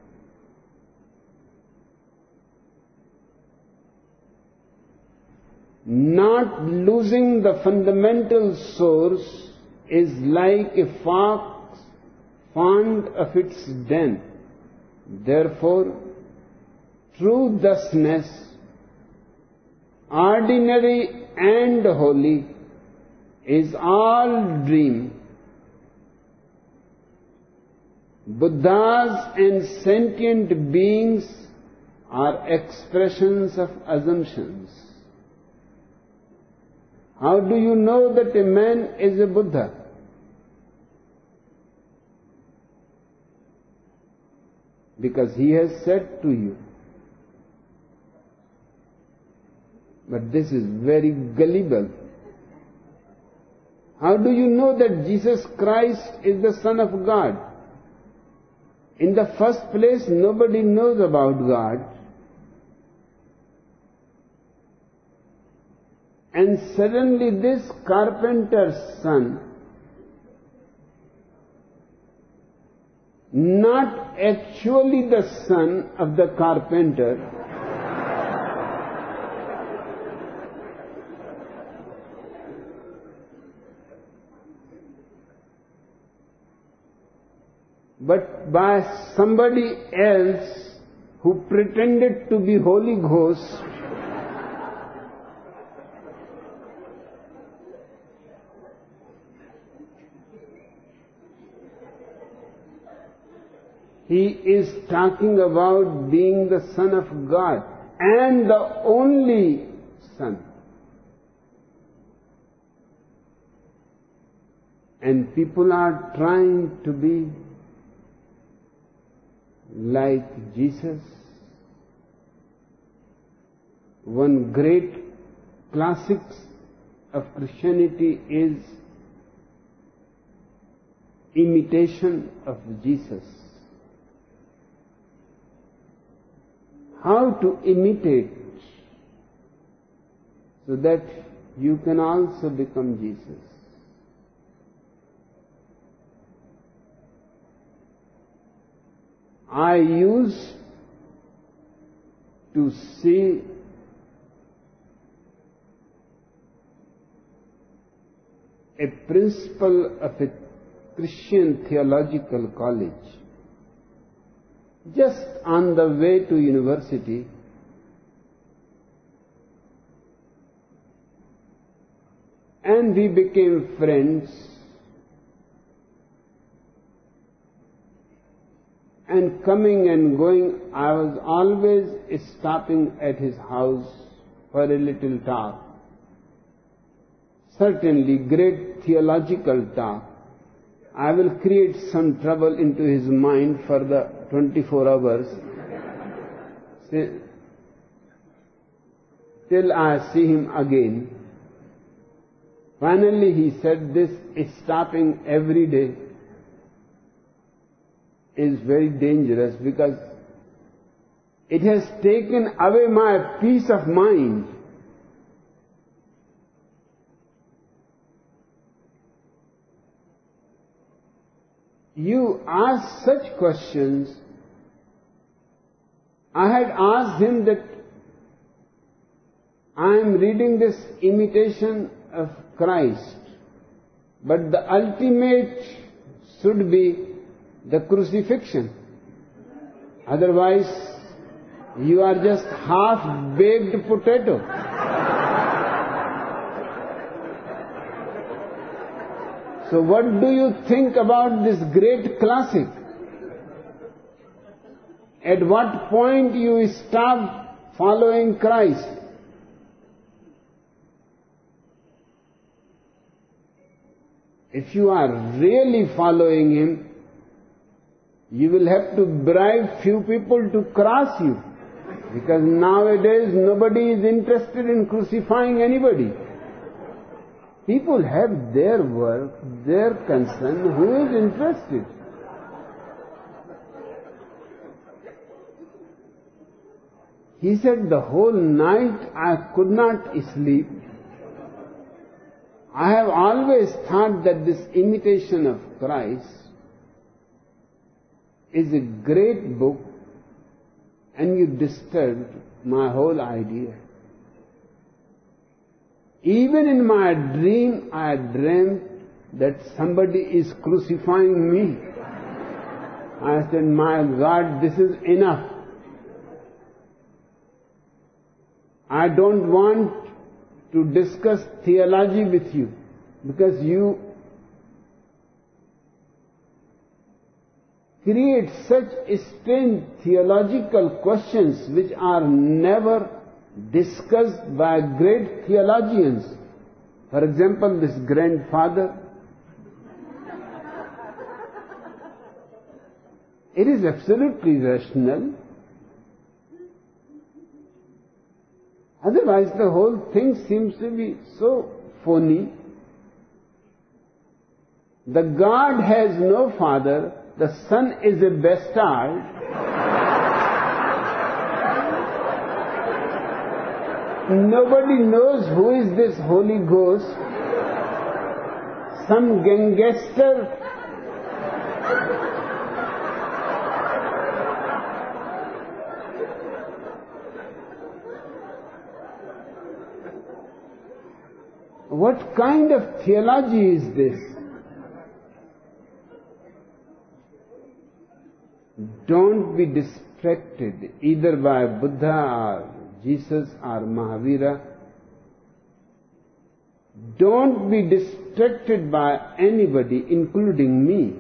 Not losing the fundamental source is like a fox fond of its den. Therefore, true thusness, ordinary and holy, is all dream. Buddhas and sentient beings are expressions of assumptions. How do you know that a man is a Buddha? Because he has said to you. But this is very gullible. How do you know that Jesus Christ is the Son of God? In the first place, nobody knows about God. And suddenly this carpenter's son, not actually the son of the carpenter, but by somebody else who pretended to be Holy Ghost, he is talking about being the Son of God and the only Son. And people are trying to be like Jesus. One great classics of Christianity is imitation of Jesus. How to imitate so that you can also become Jesus. I use to see a principal of a Christian theological college. Just on the way to university, and we became friends, and coming and going, I was always stopping at his house for a little talk. Certainly great theological talk. I will create some trouble into his mind for the twenty-four hours till I see him again. Finally he said, this stopping every day is very dangerous because it has taken away my peace of mind. You ask such questions. I had asked him that I am reading this Imitation of Christ, but the ultimate should be the crucifixion. Otherwise, you are just half-baked potato. So what do you think about this great classic? At what point you stop following Christ? If you are really following Him, you will have to bribe few people to cross you. Because nowadays nobody is interested in crucifying anybody. People have their work, their concern. Who is interested? He said, the whole night I could not sleep. I have always thought that this Imitation of Christ is a great book, and you disturbed my whole idea. Even in my dream, I dreamt that somebody is crucifying me. I said, my God, this is enough. I don't want to discuss theology with you, because you create such strange theological questions which are never discussed by great theologians. For example, this grandfather. It is absolutely rational. Otherwise, the whole thing seems to be so phony. The God has no father, the Son is a bastard. Nobody knows who is this Holy Ghost. Some gangster. What kind of theology is this? Don't be distracted either by Buddha or Jesus or Mahavira. Don't be distracted by anybody, including me.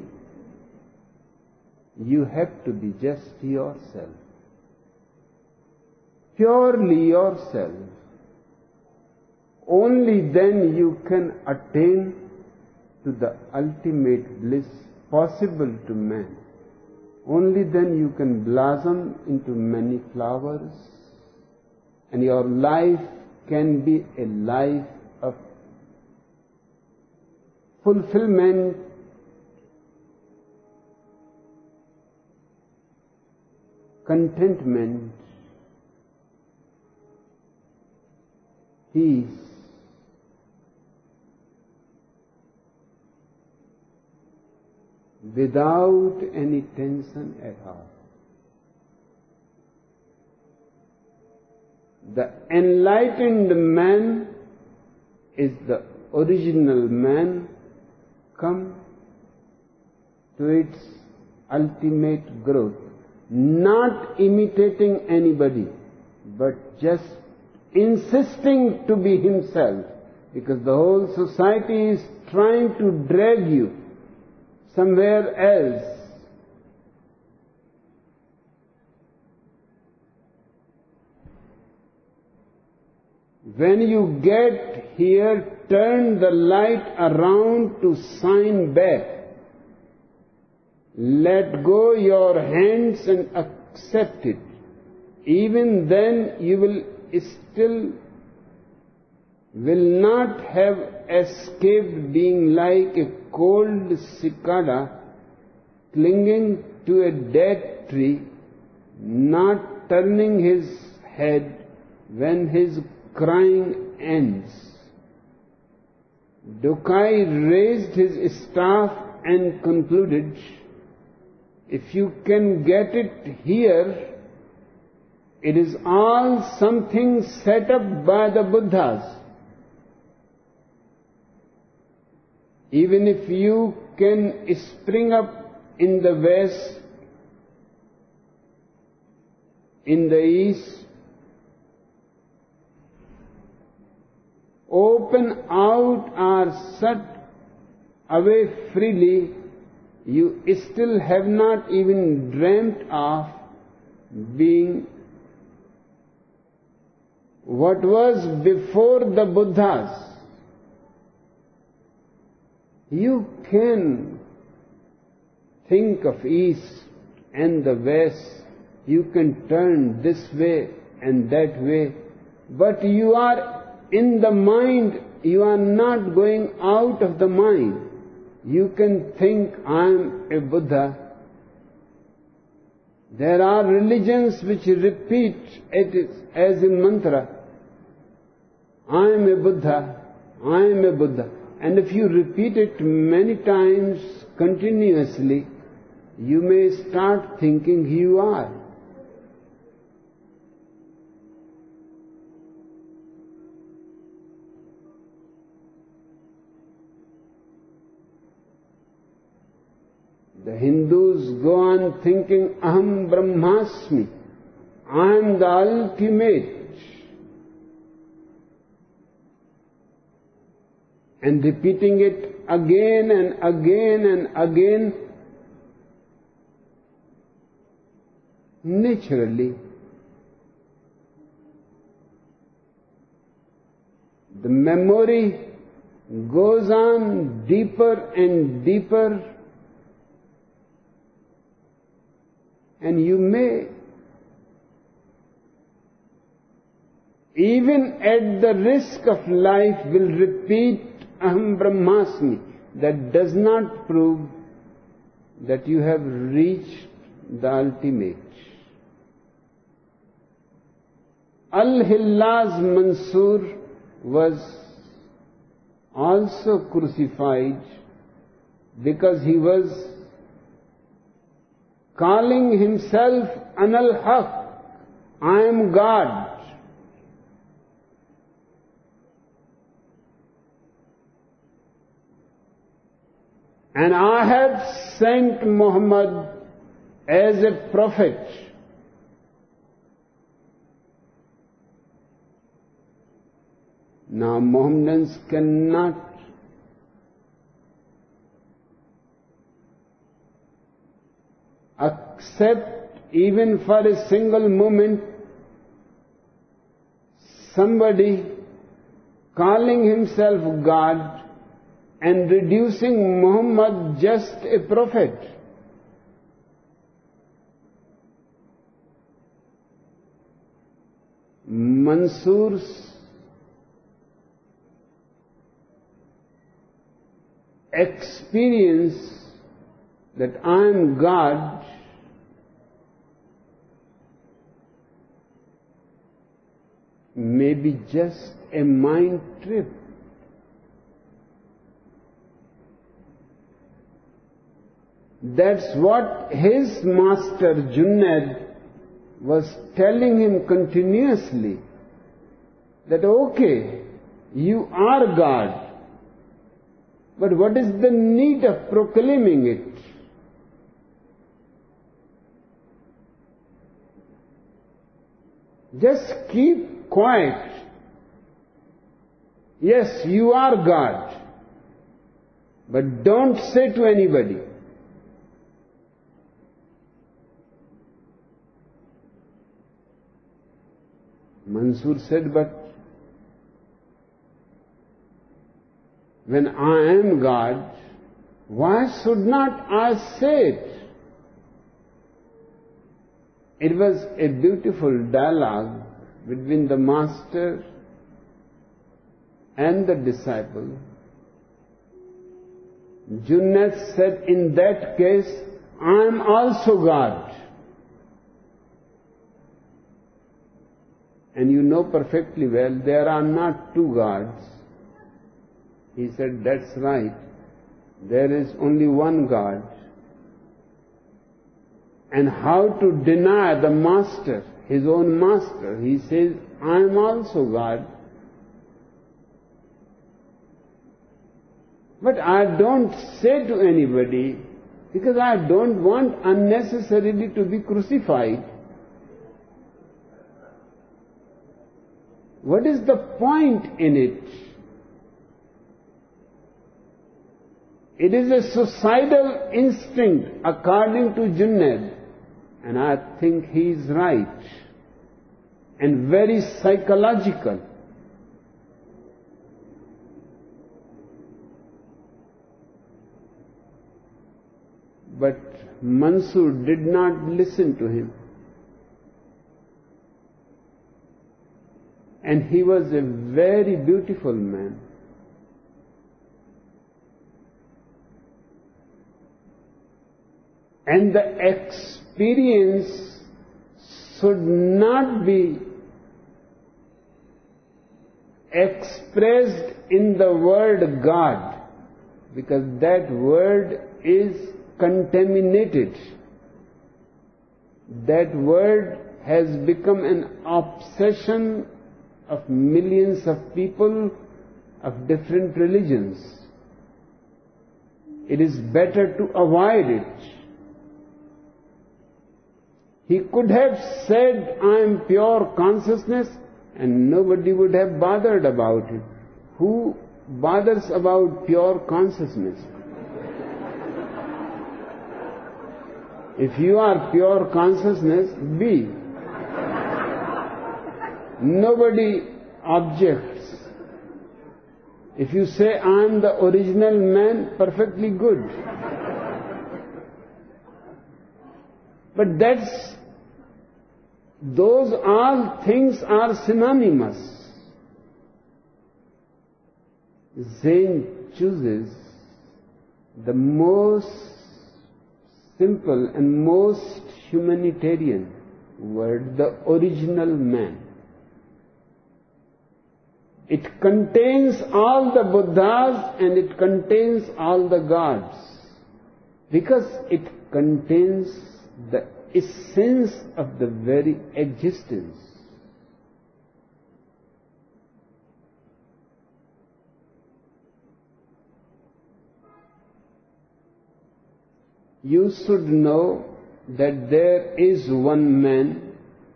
You have to be just yourself. Purely yourself. Only then you can attain to the ultimate bliss possible to man. Only then you can blossom into many flowers, and your life can be a life of fulfillment, contentment, peace, without any tension at all. The enlightened man is the original man come to its ultimate growth, not imitating anybody, but just insisting to be himself, because the whole society is trying to drag you somewhere else. When you get here, turn the light around to shine back. Let go your hands and accept it. Even then you will still will not have escaped being like a cold cicada clinging to a dead tree, not turning his head when his crying ends. Dokai raised his staff and concluded, if you can get it here, it is all something set up by the Buddhas. Even if you can spring up in the west, in the east, open out or shut away freely, you still have not even dreamt of being what was before the Buddhas. You can think of east and the west, you can turn this way and that way, but you are in the mind, you are not going out of the mind. You can think, I am a Buddha. There are religions which repeat it as a mantra. I am a Buddha, I am a Buddha. And if you repeat it many times continuously, you may start thinking you are. The Hindus go on thinking, Aham Brahmasmi, I am the ultimate. And repeating it again and again and again, naturally, the memory goes on deeper and deeper, and you may, even at the risk of life, will repeat Aham Brahmasmi. That does not prove that you have reached the ultimate. Al-Hillaz Mansur was also crucified because he was calling himself Anal Haq, I am God. And I have sent Muhammad as a prophet. Now Mohammedans cannot accept even for a single moment somebody calling himself God and reducing Muhammad just a prophet. Mansur's experience that I am God may be just a mind trip. That's what his master Junaid was telling him continuously. that okay, you are God, but what is the need of proclaiming it? Just keep quiet. Yes, you are God, but don't say to anybody. Mansur said, but when I am God, why should not I say it? It was a beautiful dialogue between the master and the disciple. Junaid said, in that case, I am also God. And you know perfectly well, there are not two gods. He said, that's right. There is only one God. And how to deny the master, his own master? He says, I am also God. But I don't say to anybody, because I don't want unnecessarily to be crucified. What is the point in it? It is a suicidal instinct, according to Junaid, and I think he is right, and very psychological. But Mansur did not listen to him. And he was a very beautiful man. And the experience should not be expressed in the word God, because that word is contaminated. That word has become an obsession of millions of people of different religions. It is better to avoid it. He could have said, I am pure consciousness, and nobody would have bothered about it. Who bothers about pure consciousness? If you are pure consciousness, be. Nobody objects. If you say, I am the original man, perfectly good. But that's, those all things are synonymous. Zen chooses the most simple and most humanitarian word, the original man. It contains all the Buddhas and it contains all the gods, because it contains the essence of the very existence. You should know that there is one man.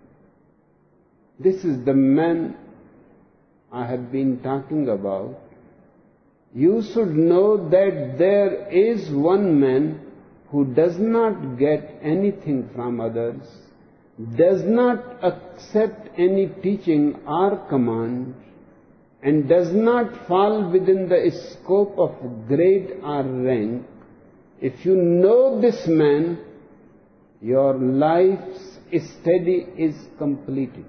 This is the man I have been talking about. You should know that there is one man who does not get anything from others, does not accept any teaching or command, and does not fall within the scope of grade or rank. If you know this man, your life's study is completed.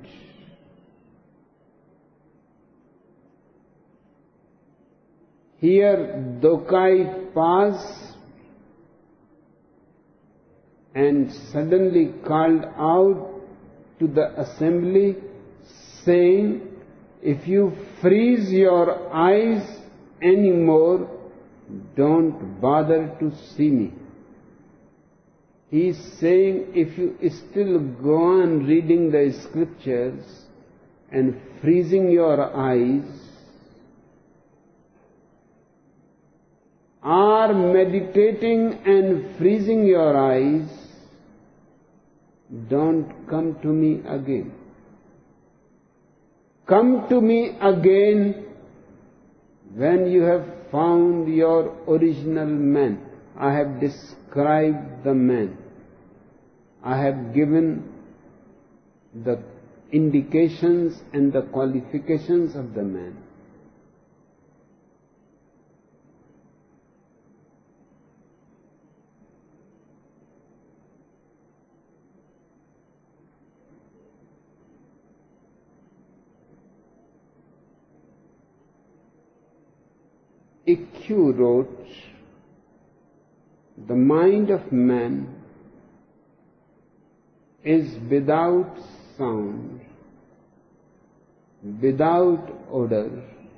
Here Dokai paused and suddenly called out to the assembly, saying, if you freeze your eyes anymore, don't bother to see me. He is saying, if you still go on reading the scriptures and freezing your eyes, or meditating and freezing your eyes, don't come to me again. Come to me again when you have found your original man. I have described the man. I have given the indications and the qualifications of the man. E Q wrote, "The mind of man is without sound, without odor.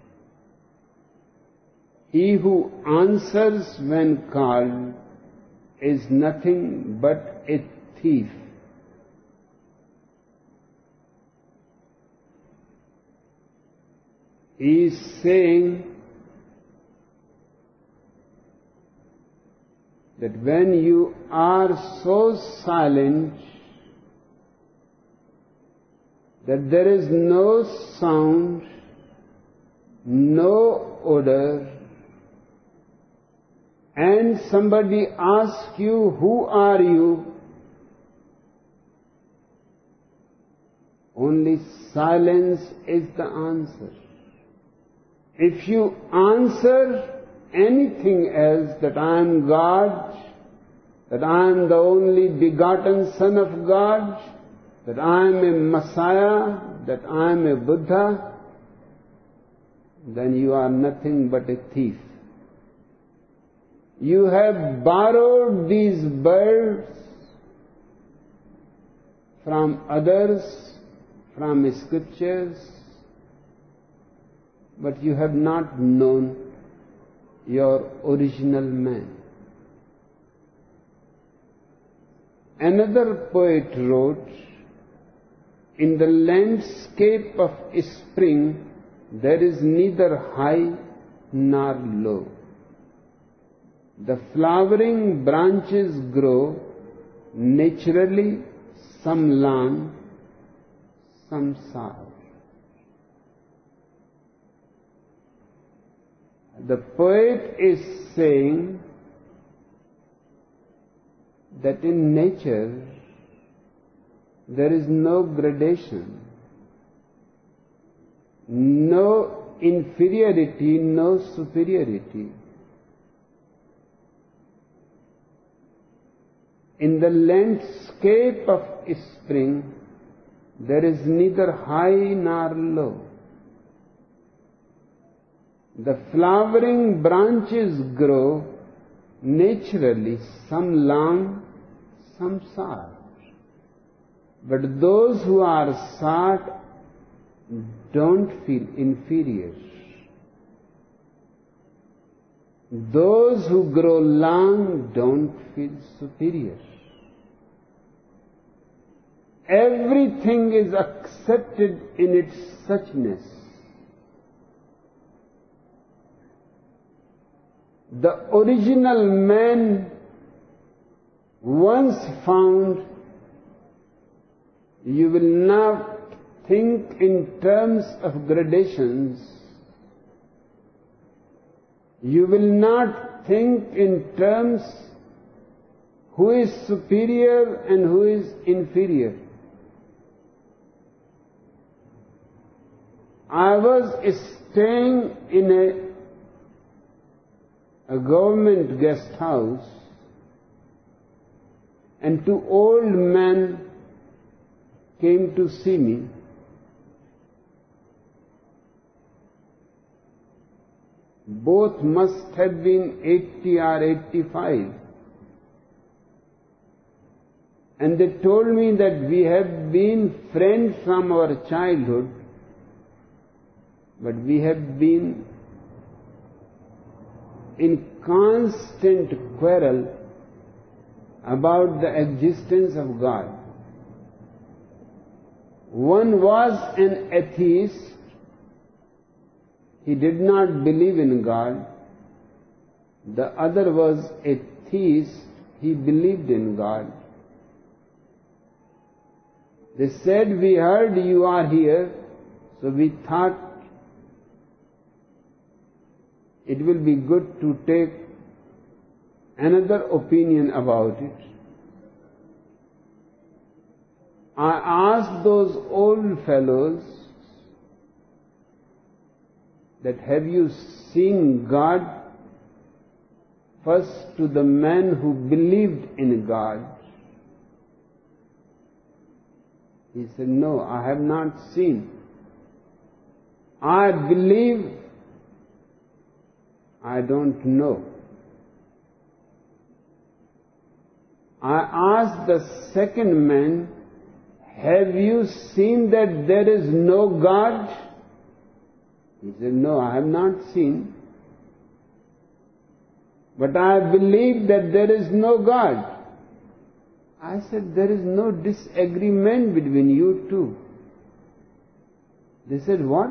He who answers when called is nothing but a thief." He is saying that when you are so silent that there is no sound, no odor, and somebody asks you, "Who are you?" only silence is the answer. If you answer anything else, that I am God, that I am the only begotten Son of God, that I am a Messiah, that I am a Buddha, then you are nothing but a thief. You have borrowed these words from others, from scriptures, but you have not known your original man. Another poet wrote, "In the landscape of spring there is neither high nor low. The flowering branches grow naturally, some long, some sour." The poet is saying that in nature there is no gradation, no inferiority, no superiority. In the landscape of spring there is neither high nor low. The flowering branches grow naturally, some long, some short. But those who are short don't feel inferior. Those who grow long don't feel superior. Everything is accepted in its suchness. The original man, once found, you will not think in terms of gradations. You will not think in terms who is superior and who is inferior. I was staying in a a government guest house, and two old men came to see me. Both must have been eighty or eighty-five. And they told me that we have been friends from our childhood, but we have been in constant quarrel about the existence of God. One was an atheist. He did not believe in God. The other was a theist. He believed in God. They said, we heard you are here, so we thought it will be good to take another opinion about it. I asked those old fellows that, have you seen God? First to the man who believed in God. He said, no, I have not seen. I believe, I don't know. I asked the second man, have you seen that there is no God? He said, no, I have not seen. But I believe that there is no God. I said, there is no disagreement between you two. They said, what?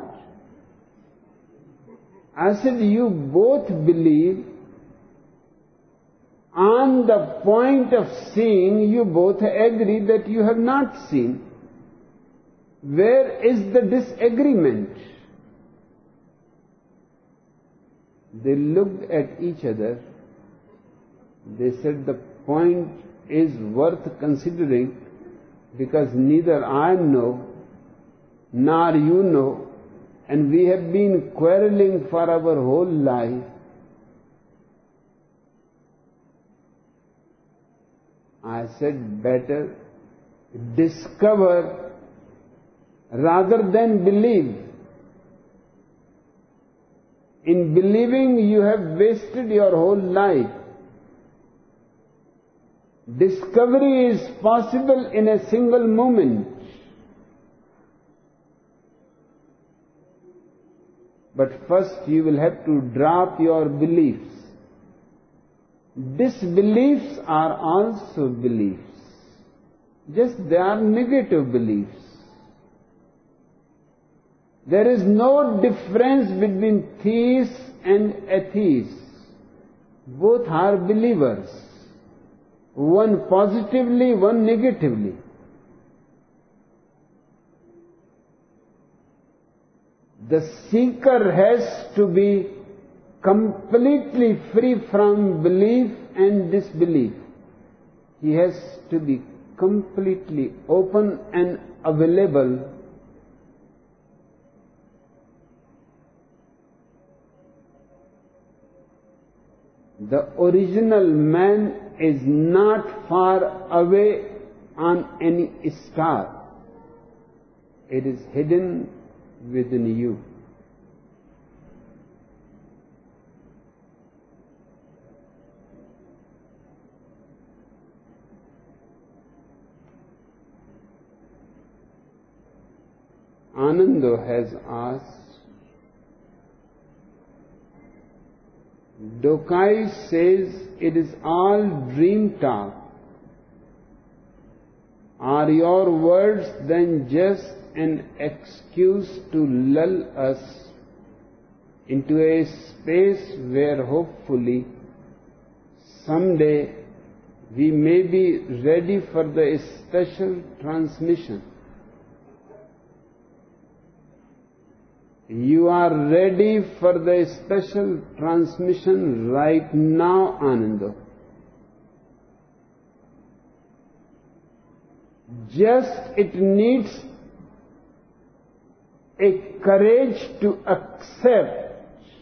I said, you both believe. On the point of seeing, you both agree that you have not seen. Where is the disagreement? They looked at each other. They said, the point is worth considering because neither I know nor you know, and we have been quarreling for our whole life. I said, better discover rather than believe. In believing, you have wasted your whole life. Discovery is possible in a single moment. But first you will have to drop your beliefs. Disbeliefs are also beliefs. Just they are negative beliefs. There is no difference between theists and atheists. Both are believers. One positively, one negatively. The seeker has to be completely free from belief and disbelief. He has to be completely open and available. The original man is not far away on any star. It is hidden within you. Anando has asked, Dokai says it is all dream talk. Are your words then just an excuse to lull us into a space where hopefully someday we may be ready for the special transmission? You are ready for the special transmission right now, Anando. Just it needs a courage to accept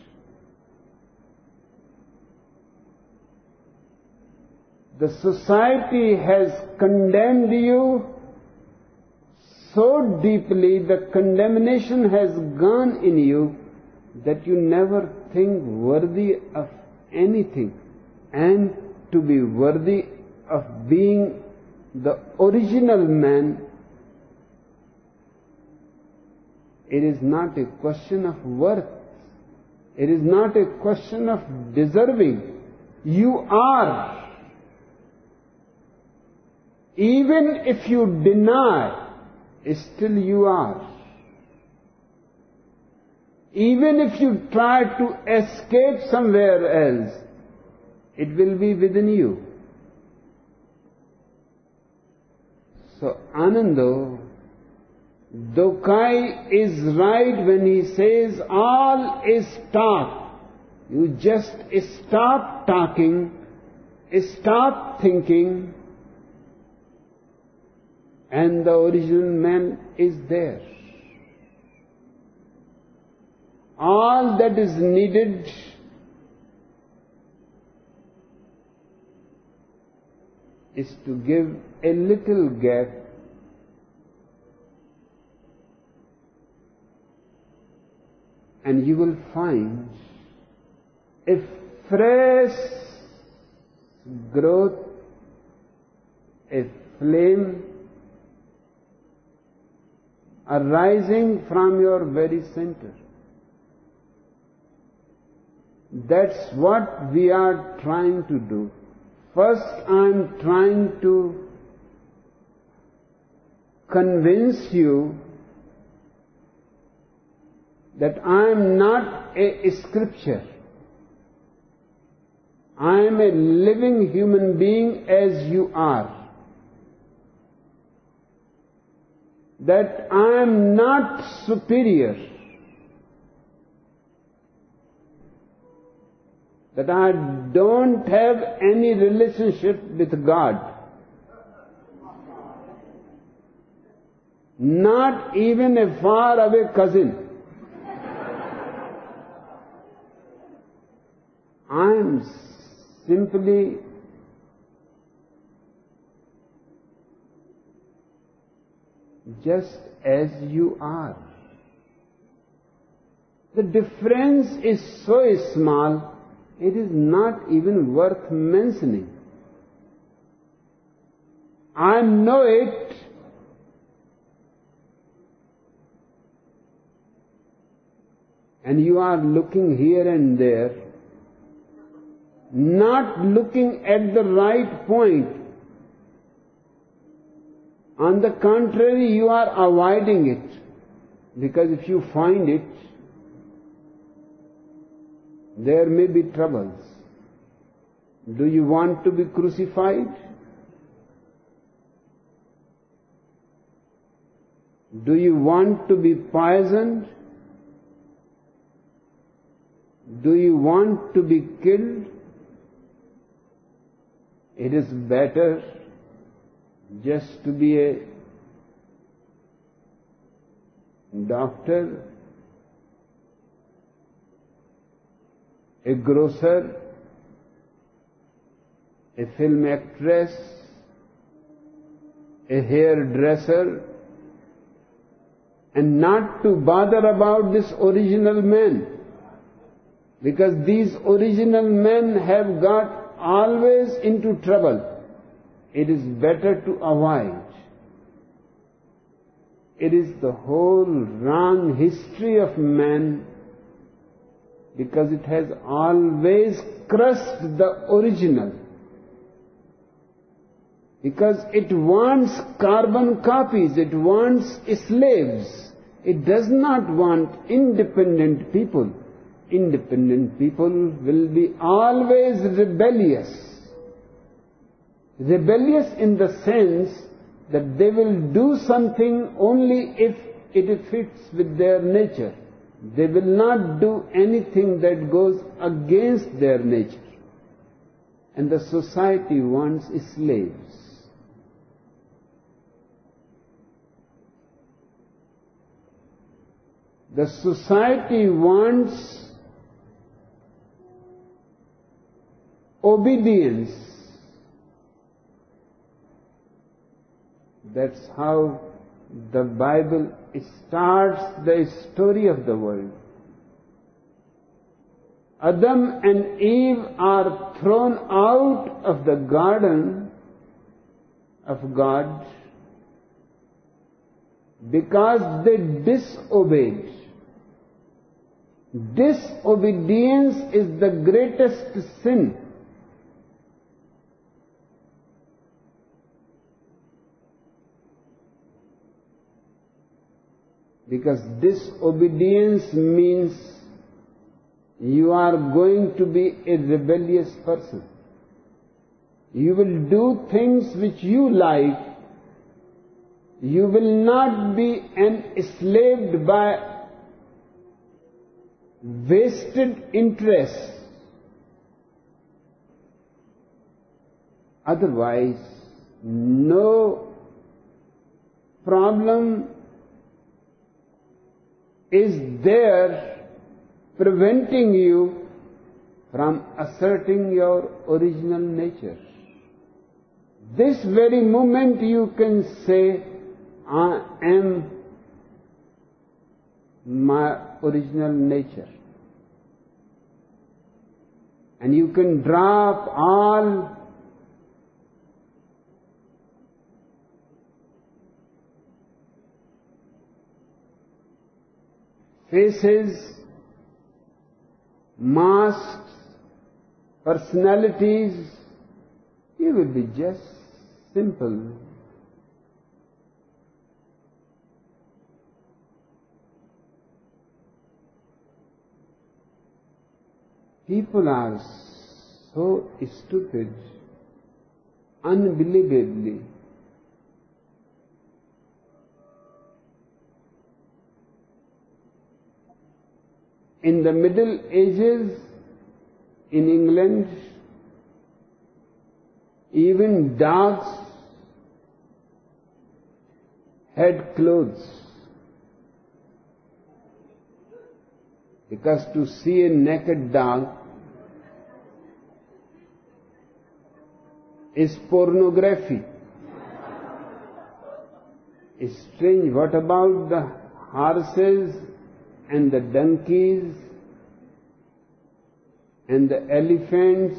the society has condemned you so deeply, the condemnation has gone in you that you never think worthy of anything. And to be worthy of being the original man, it is not a question of worth. It is not a question of deserving. You are. Even if you deny, still you are. Even if you try to escape somewhere else, it will be within you. So Anando, Dokai is right when he says all is talk. You just stop talking, stop thinking, and the original man is there. All that is needed is to give a little gap and you will find a fresh growth, a flame arising from your very center. That's what we are trying to do. First, I'm trying to convince you that I'm not a scripture. I'm a living human being as you are. That I'm not superior. That I don't have any relationship with God. Not even a far-away cousin. I'm simply just as you are. The difference is so small, it is not even worth mentioning. I know it. And you are looking here and there, not looking at the right point. On the contrary, you are avoiding it. Because if you find it, there may be troubles. Do you want to be crucified? Do you want to be poisoned? Do you want to be killed? It is better just to be a doctor, a grocer, a film actress, a hairdresser, and not to bother about this original man. Because these original men have got always into trouble. It is better to avoid. It is the whole wrong history of man, because it has always crushed the original. Because it wants carbon copies, it wants slaves. It does not want independent people. Independent people will be always rebellious. Rebellious in the sense that they will do something only if it fits with their nature. They will not do anything that goes against their nature. And the society wants slaves. The society wants obedience. That's how the Bible starts the story of the world. Adam and Eve are thrown out of the garden of God because they disobeyed. Disobedience is the greatest sin. Because disobedience means you are going to be a rebellious person. You will do things which you like. You will not be enslaved by wasted interests. Otherwise, no problem is there preventing you from asserting your original nature. This very moment you can say, I am my original nature. And you can drop all faces, masks, personalities. You will be just simple. People are so stupid, unbelievably. In the Middle Ages, in England, even dogs had clothes. Because to see a naked dog is pornography. It's strange. What about the horses and the donkeys and the elephants?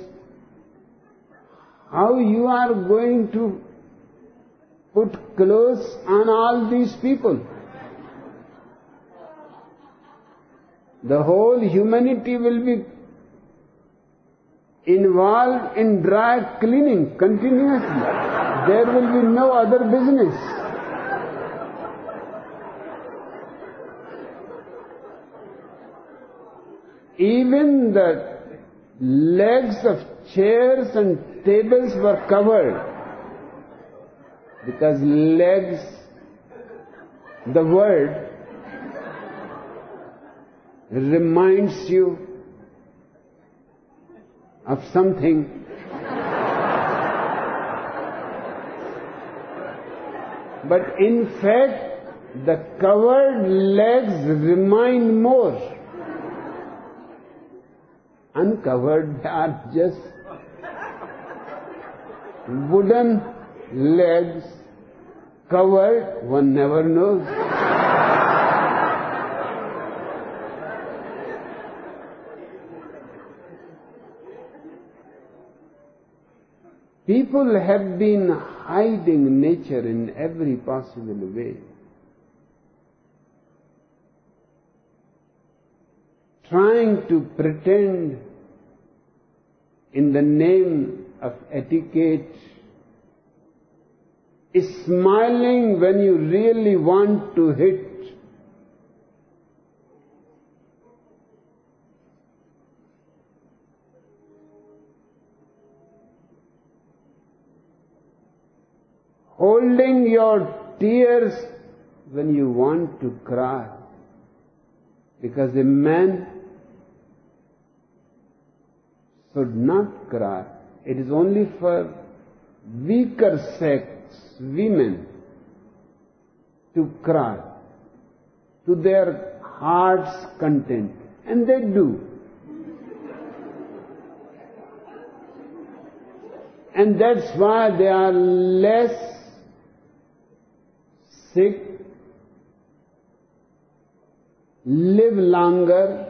How you are going to put clothes on all these people? The whole humanity will be involved in dry cleaning continuously. There will be no other business. Even the legs of chairs and tables were covered, because legs, the word, reminds you of something. But in fact, the covered legs remind more. Uncovered are just wooden legs. Covered, one never knows. People have been hiding nature in every possible way. Trying to pretend in the name of etiquette, smiling when you really want to hit. Holding your tears when you want to cry. Because a man should not cry. It is only for weaker sex, women, to cry to their heart's content. And they do. And that's why they are less sick, live longer,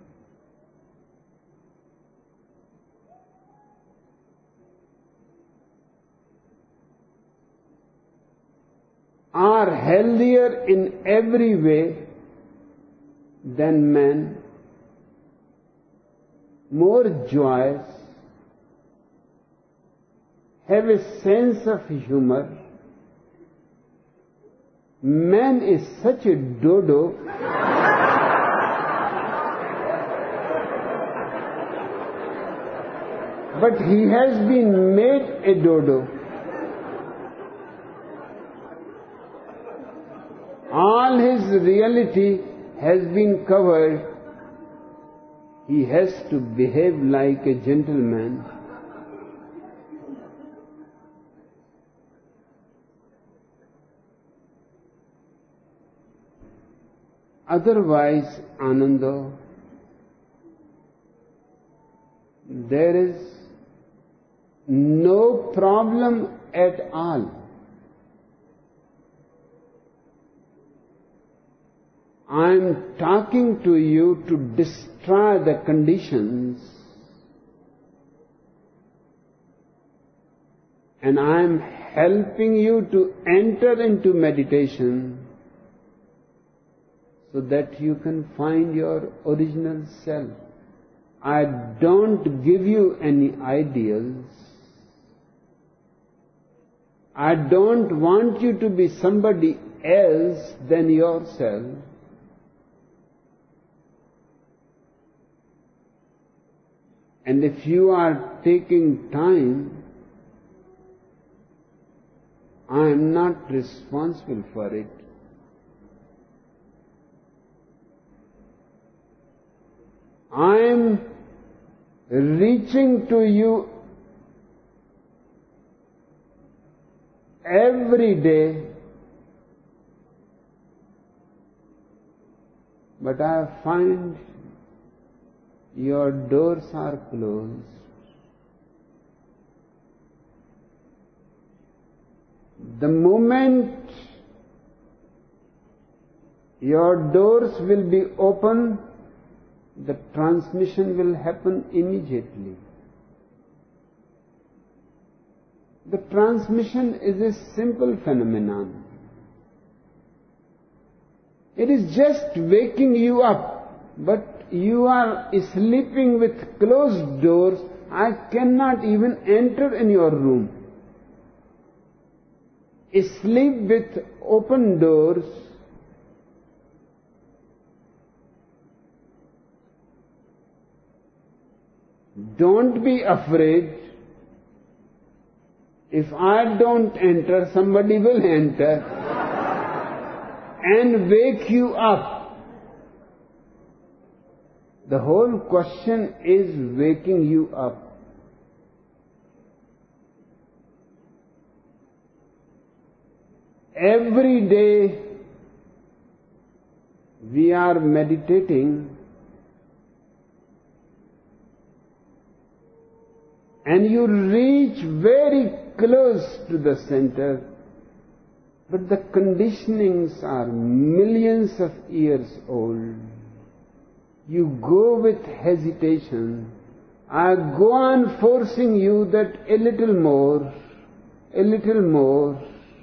are healthier in every way than men, more joyous, have a sense of humor, Man is such a dodo. But he has been made a dodo. All his reality has been covered. He has to behave like a gentleman. Otherwise, Ananda, there is no problem at all. I am talking to you to destroy the conditions, and I am helping you to enter into meditation so that you can find your original self. I don't give you any ideals. I don't want you to be somebody else than yourself. And if you are taking time, I am not responsible for it. I am reaching to you every day, but I find your doors are closed. The moment your doors will be open, the transmission will happen immediately. The transmission is a simple phenomenon. It is just waking you up, but you are sleeping with closed doors. I cannot even enter in your room. Sleep with open doors. Don't be afraid. If I don't enter, somebody will enter and wake you up. The whole question is waking you up. Every day we are meditating, and you reach very close to the center, but the conditionings are millions of years old. You go with hesitation. I go on forcing you that a little more, a little more.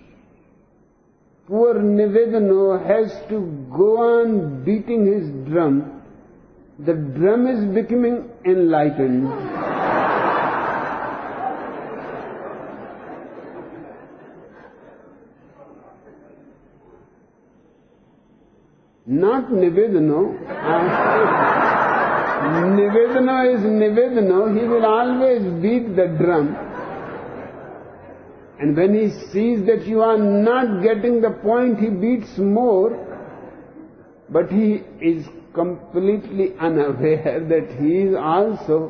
Poor Nivedano has to go on beating his drum. The drum is becoming enlightened. Not Nivedano. Nivedano is Nivedano. He will always beat the drum. And when he sees that you are not getting the point, he beats more. But he is completely unaware that he is also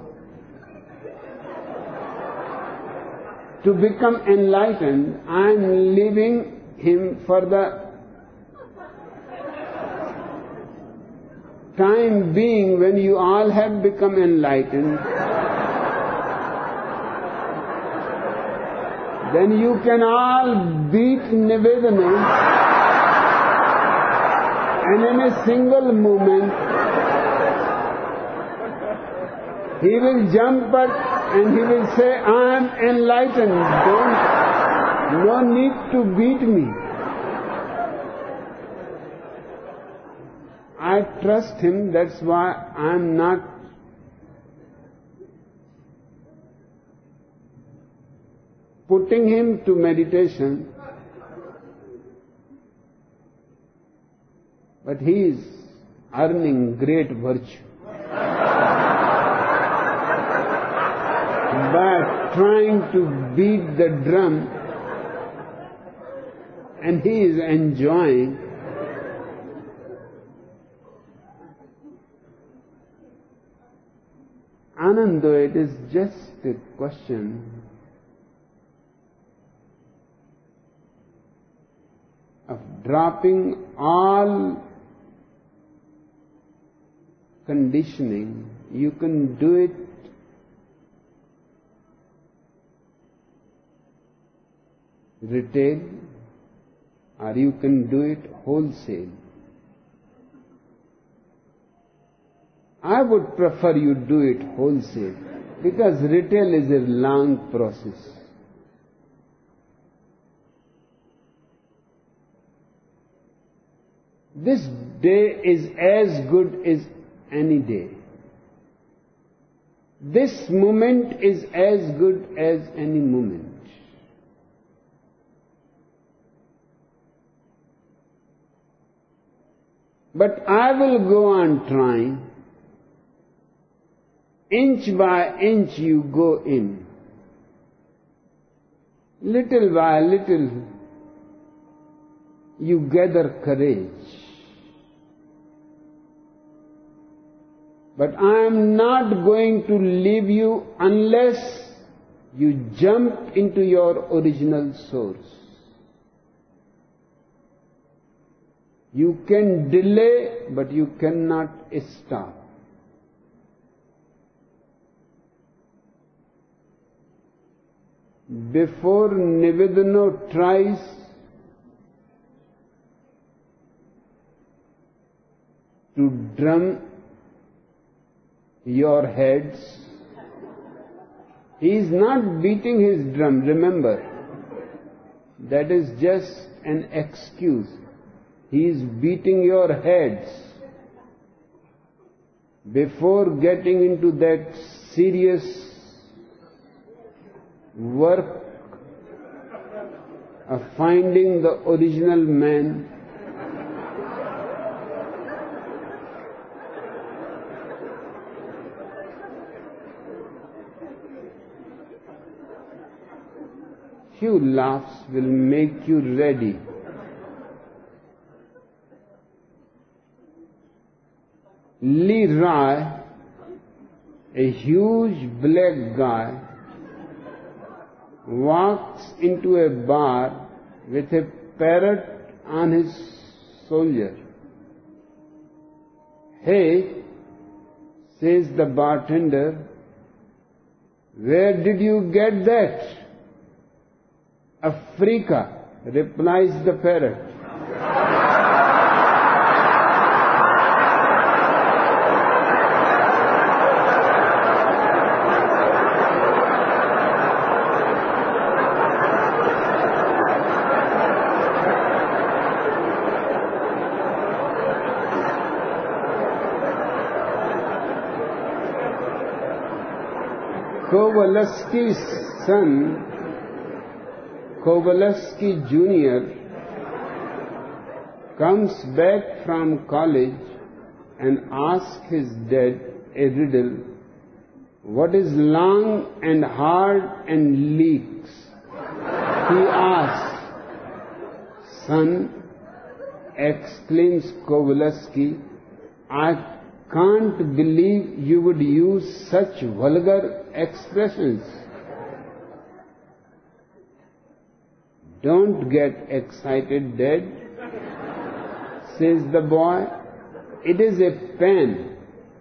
to become enlightened. I am leaving him for the time being when you all have become enlightened. Then you can all beat Nivedana, and in a single moment he will jump up and he will say, I am enlightened, don't, no need to beat me. I trust him, that's why I am not putting him to meditation. but he is earning great virtue by trying to beat the drum, and he is enjoying. Ananda, it is just a question of dropping all conditioning. You can do it retail, or you can do it wholesale. I would prefer you do it wholesale, because retail is a long process. This day is as good as any day. This moment is as good as any moment. But I will go on trying. Inch by inch you go in. Little by little you gather courage. But I am not going to leave you unless you jump into your original source. You can delay, but you cannot stop. Before Nivedana tries to drum your heads, he is not beating his drum, remember. That is just an excuse. He is beating your heads. Before getting into that serious work of finding the original man, few laughs will make you ready. Leroy, a huge black guy, walks into a bar with a parrot on his shoulder. "Hey," says the bartender, "where did you get that?" "Africa," replies the parrot. Kowalski's son, Kowalski Junior, comes back from college and asks his dad a riddle. "What is long and hard and leaks?" He asks. "Son," exclaims Kowalski, "I can't believe you would use such vulgar expressions." "Don't get excited, Dad," says the boy. "It is a pen."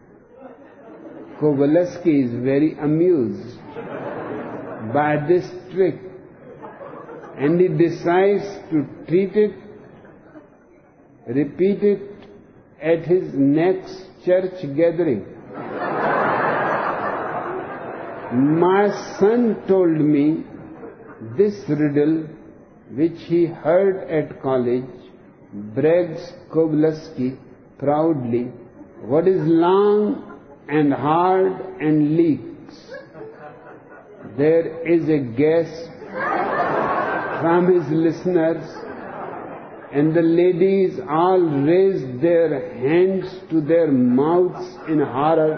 Kowalski is very amused by this trick, and he decides to treat it, repeat it at his next church gathering. "My son told me this riddle, which he heard at college," brags Kowalski proudly. "What is long and hard and leaks?" There is a gasp from his listeners, and the ladies all raised their hands to their mouths in horror.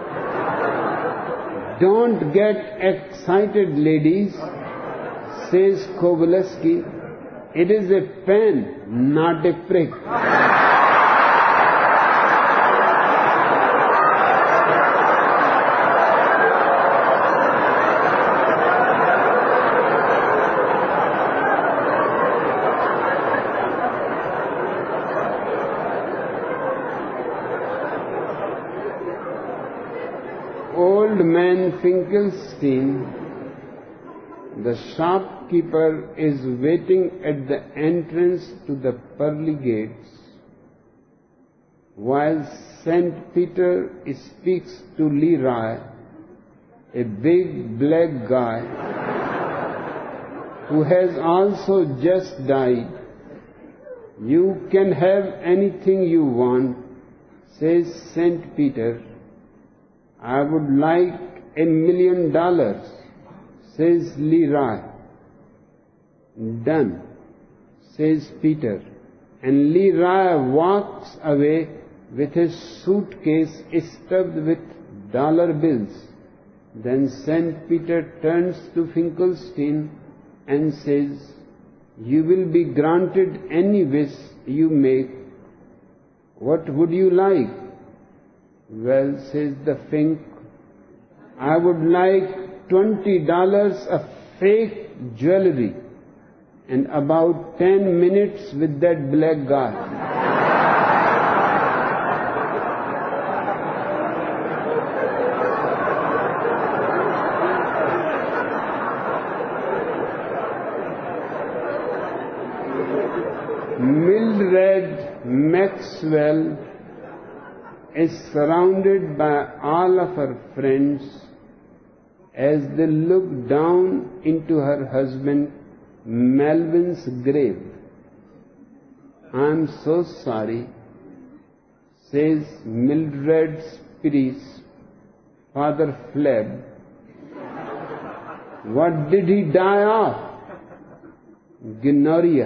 "Don't get excited, ladies," says Kovalevsky. "It is a pen, not a prick." Old man Finkelstein, the shopkeeper, is waiting at the entrance to the pearly gates, while Saint Peter speaks to Leroy, a big black guy who has also just died. "You can have anything you want," says Saint Peter. "I would like a million dollars," says Leroy. "Done," says Peter, and Leroy walks away with his suitcase stuffed with dollar bills. Then Saint Peter turns to Finkelstein and says, "You will be granted any wish you make. What would you like?" "Well," says the Fink, "I would like twenty dollars of fake jewelry and about ten minutes with that black guy." Mildred Maxwell is surrounded by all of her friends as they look down into her husband Melvin's grave. "I'm so sorry," says Mildred's priest, Father Flebb. "What did he die of?" "Gonorrhea,"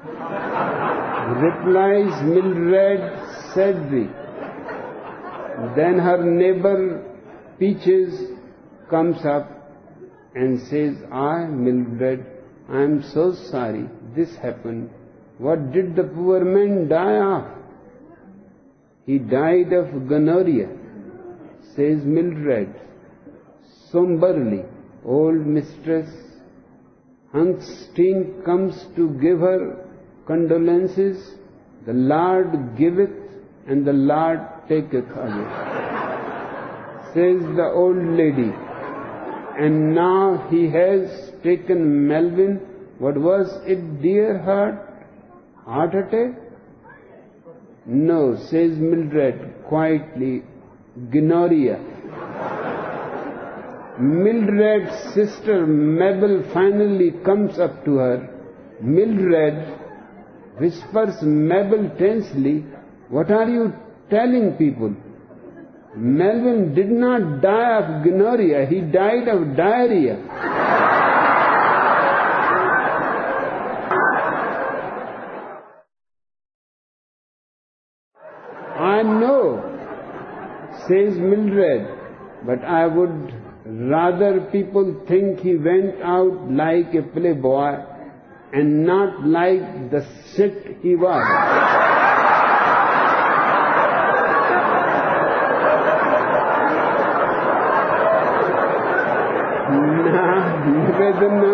replies Mildred sadly. Then her neighbor Peaches comes up and says, "Ah, Mildred, I am so sorry this happened. What did the poor man die of?" "He died of gonorrhea," says Mildred somberly. Old Mistress Huntsteen comes to give her condolences. "The Lord giveth and the Lord taketh away," says the old lady. "And now he has taken Melvin. What was it, dear heart? Heart attack?" "No," says Mildred quietly, "gonorrhea." Mildred's sister Mabel finally comes up to her. "Mildred," whispers Mabel tensely, "what are you telling people?" "Melvin did not die of gonorrhea, he died of diarrhea." "I know," says Mildred, "but I would rather people think he went out like a playboy and not like the shit he was." Nivedana.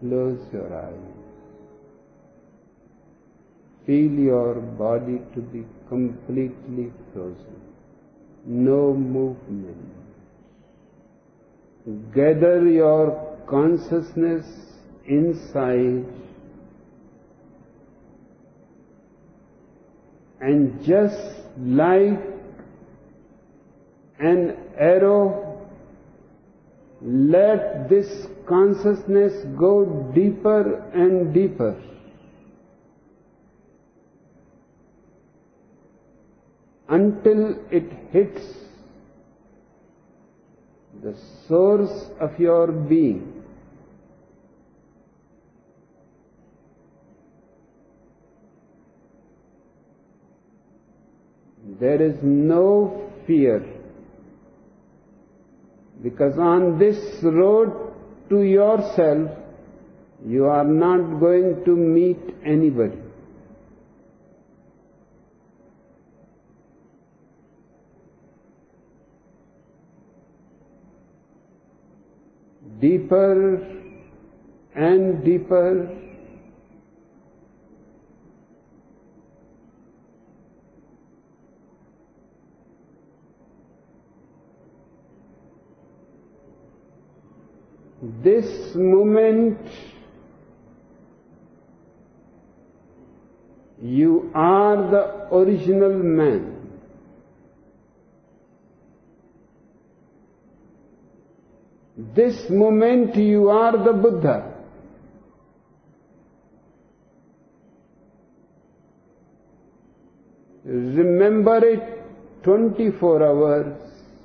close your eyes. Feel your body to be completely frozen. No movement. Gather your consciousness inside and just like an arrow, let this consciousness go deeper and deeper. Until it hits the source of your being. There is no fear, because on this road to yourself, you are not going to meet anybody. Deeper and deeper, this moment you are the original man. This moment you are the Buddha. Remember it twenty-four hours,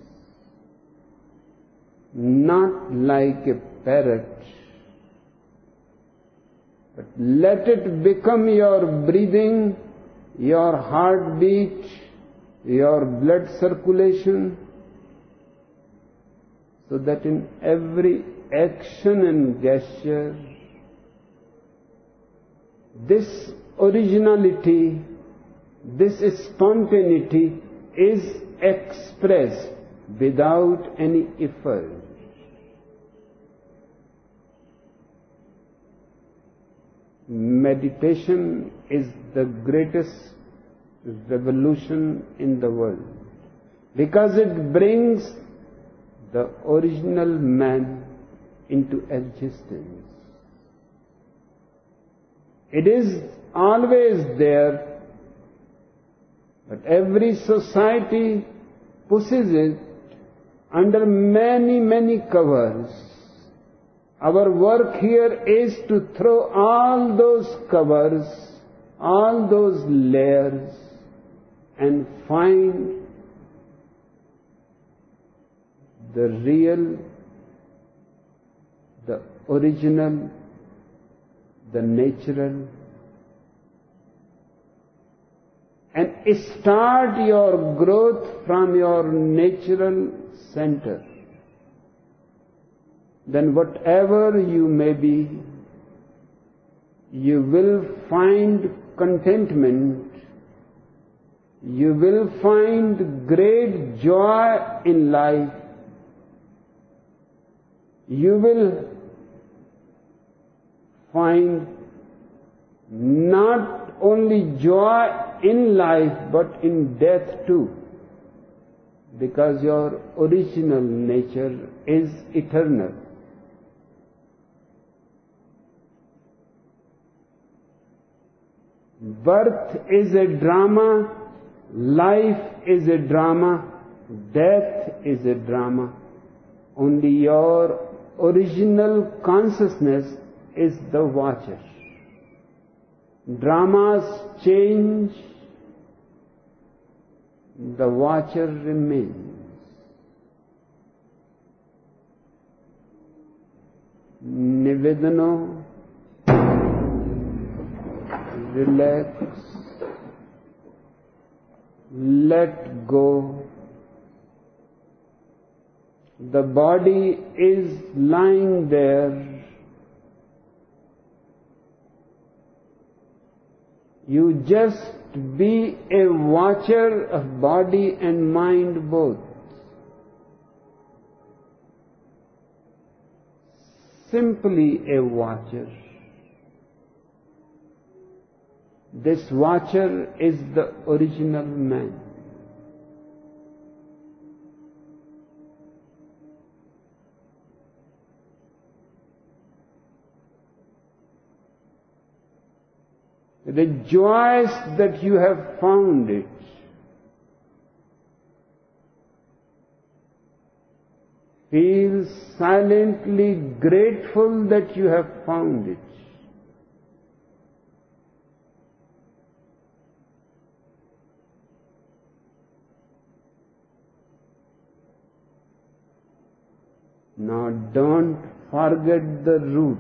not like a parrot, but let it become your breathing, your heartbeat, your blood circulation, so that in every action and gesture, this originality, this spontaneity is expressed without any effort. Meditation is the greatest revolution in the world, because it brings the original man into existence. It is always there, but every society pushes it under many, many covers. Our work here is to throw all those covers, all those layers, and find the real, the original, the natural, and start your growth from your natural center. Then whatever you may be, you will find contentment, you will find great joy in life. You will find not only joy in life but in death too, because your original nature is eternal. Birth is a drama, life is a drama, death is a drama. Only your original consciousness is the watcher. Dramas change, the watcher remains. Nivedano, relax, let go. The body is lying there. You just be a watcher of body and mind both. simply a watcher. This watcher is the original man. Rejoice that you have found it. Feel silently grateful that you have found it. Now don't forget the root.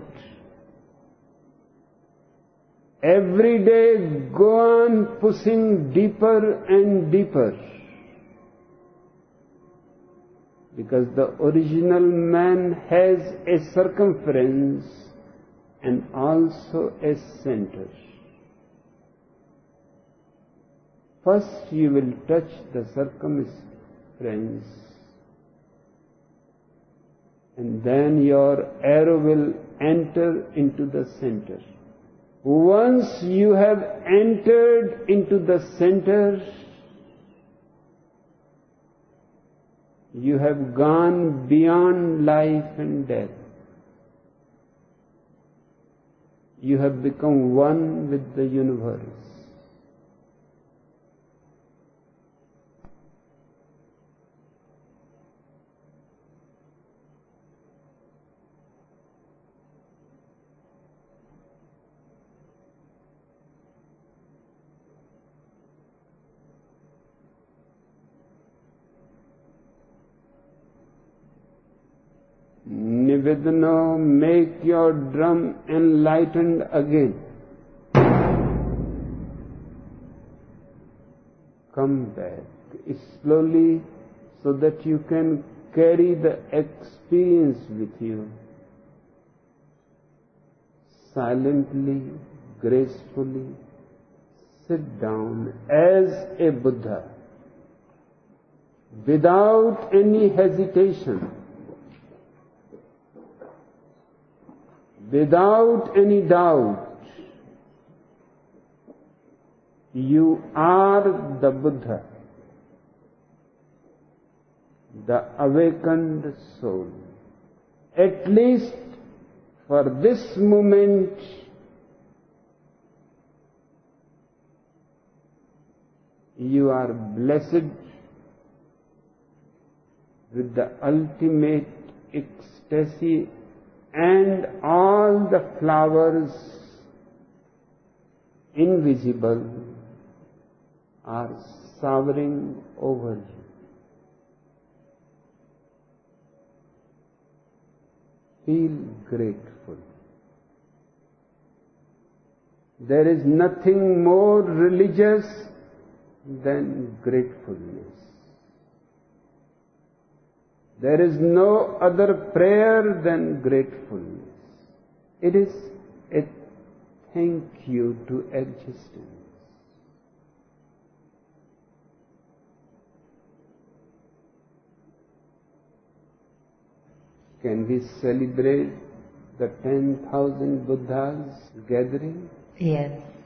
Every day go on pushing deeper and deeper. Because the original man has a circumference and also a center. First you will touch the circumference, and then your arrow will enter into the center. Once you have entered into the center, you have gone beyond life and death. You have become one with the universe. Nivedana, make your drum enlightened again. Come back slowly so that you can carry the experience with you. Silently, gracefully, sit down as a Buddha without any hesitation. Without any doubt, you are the Buddha, the awakened soul. At least for this moment, you are blessed with the ultimate ecstasy, and all the flowers invisible are showering over you. Feel grateful. There is nothing more religious than gratefulness. There is no other prayer than gratefulness. It is a thank you to existence. Can we celebrate the ten thousand Buddhas gathering? Yes.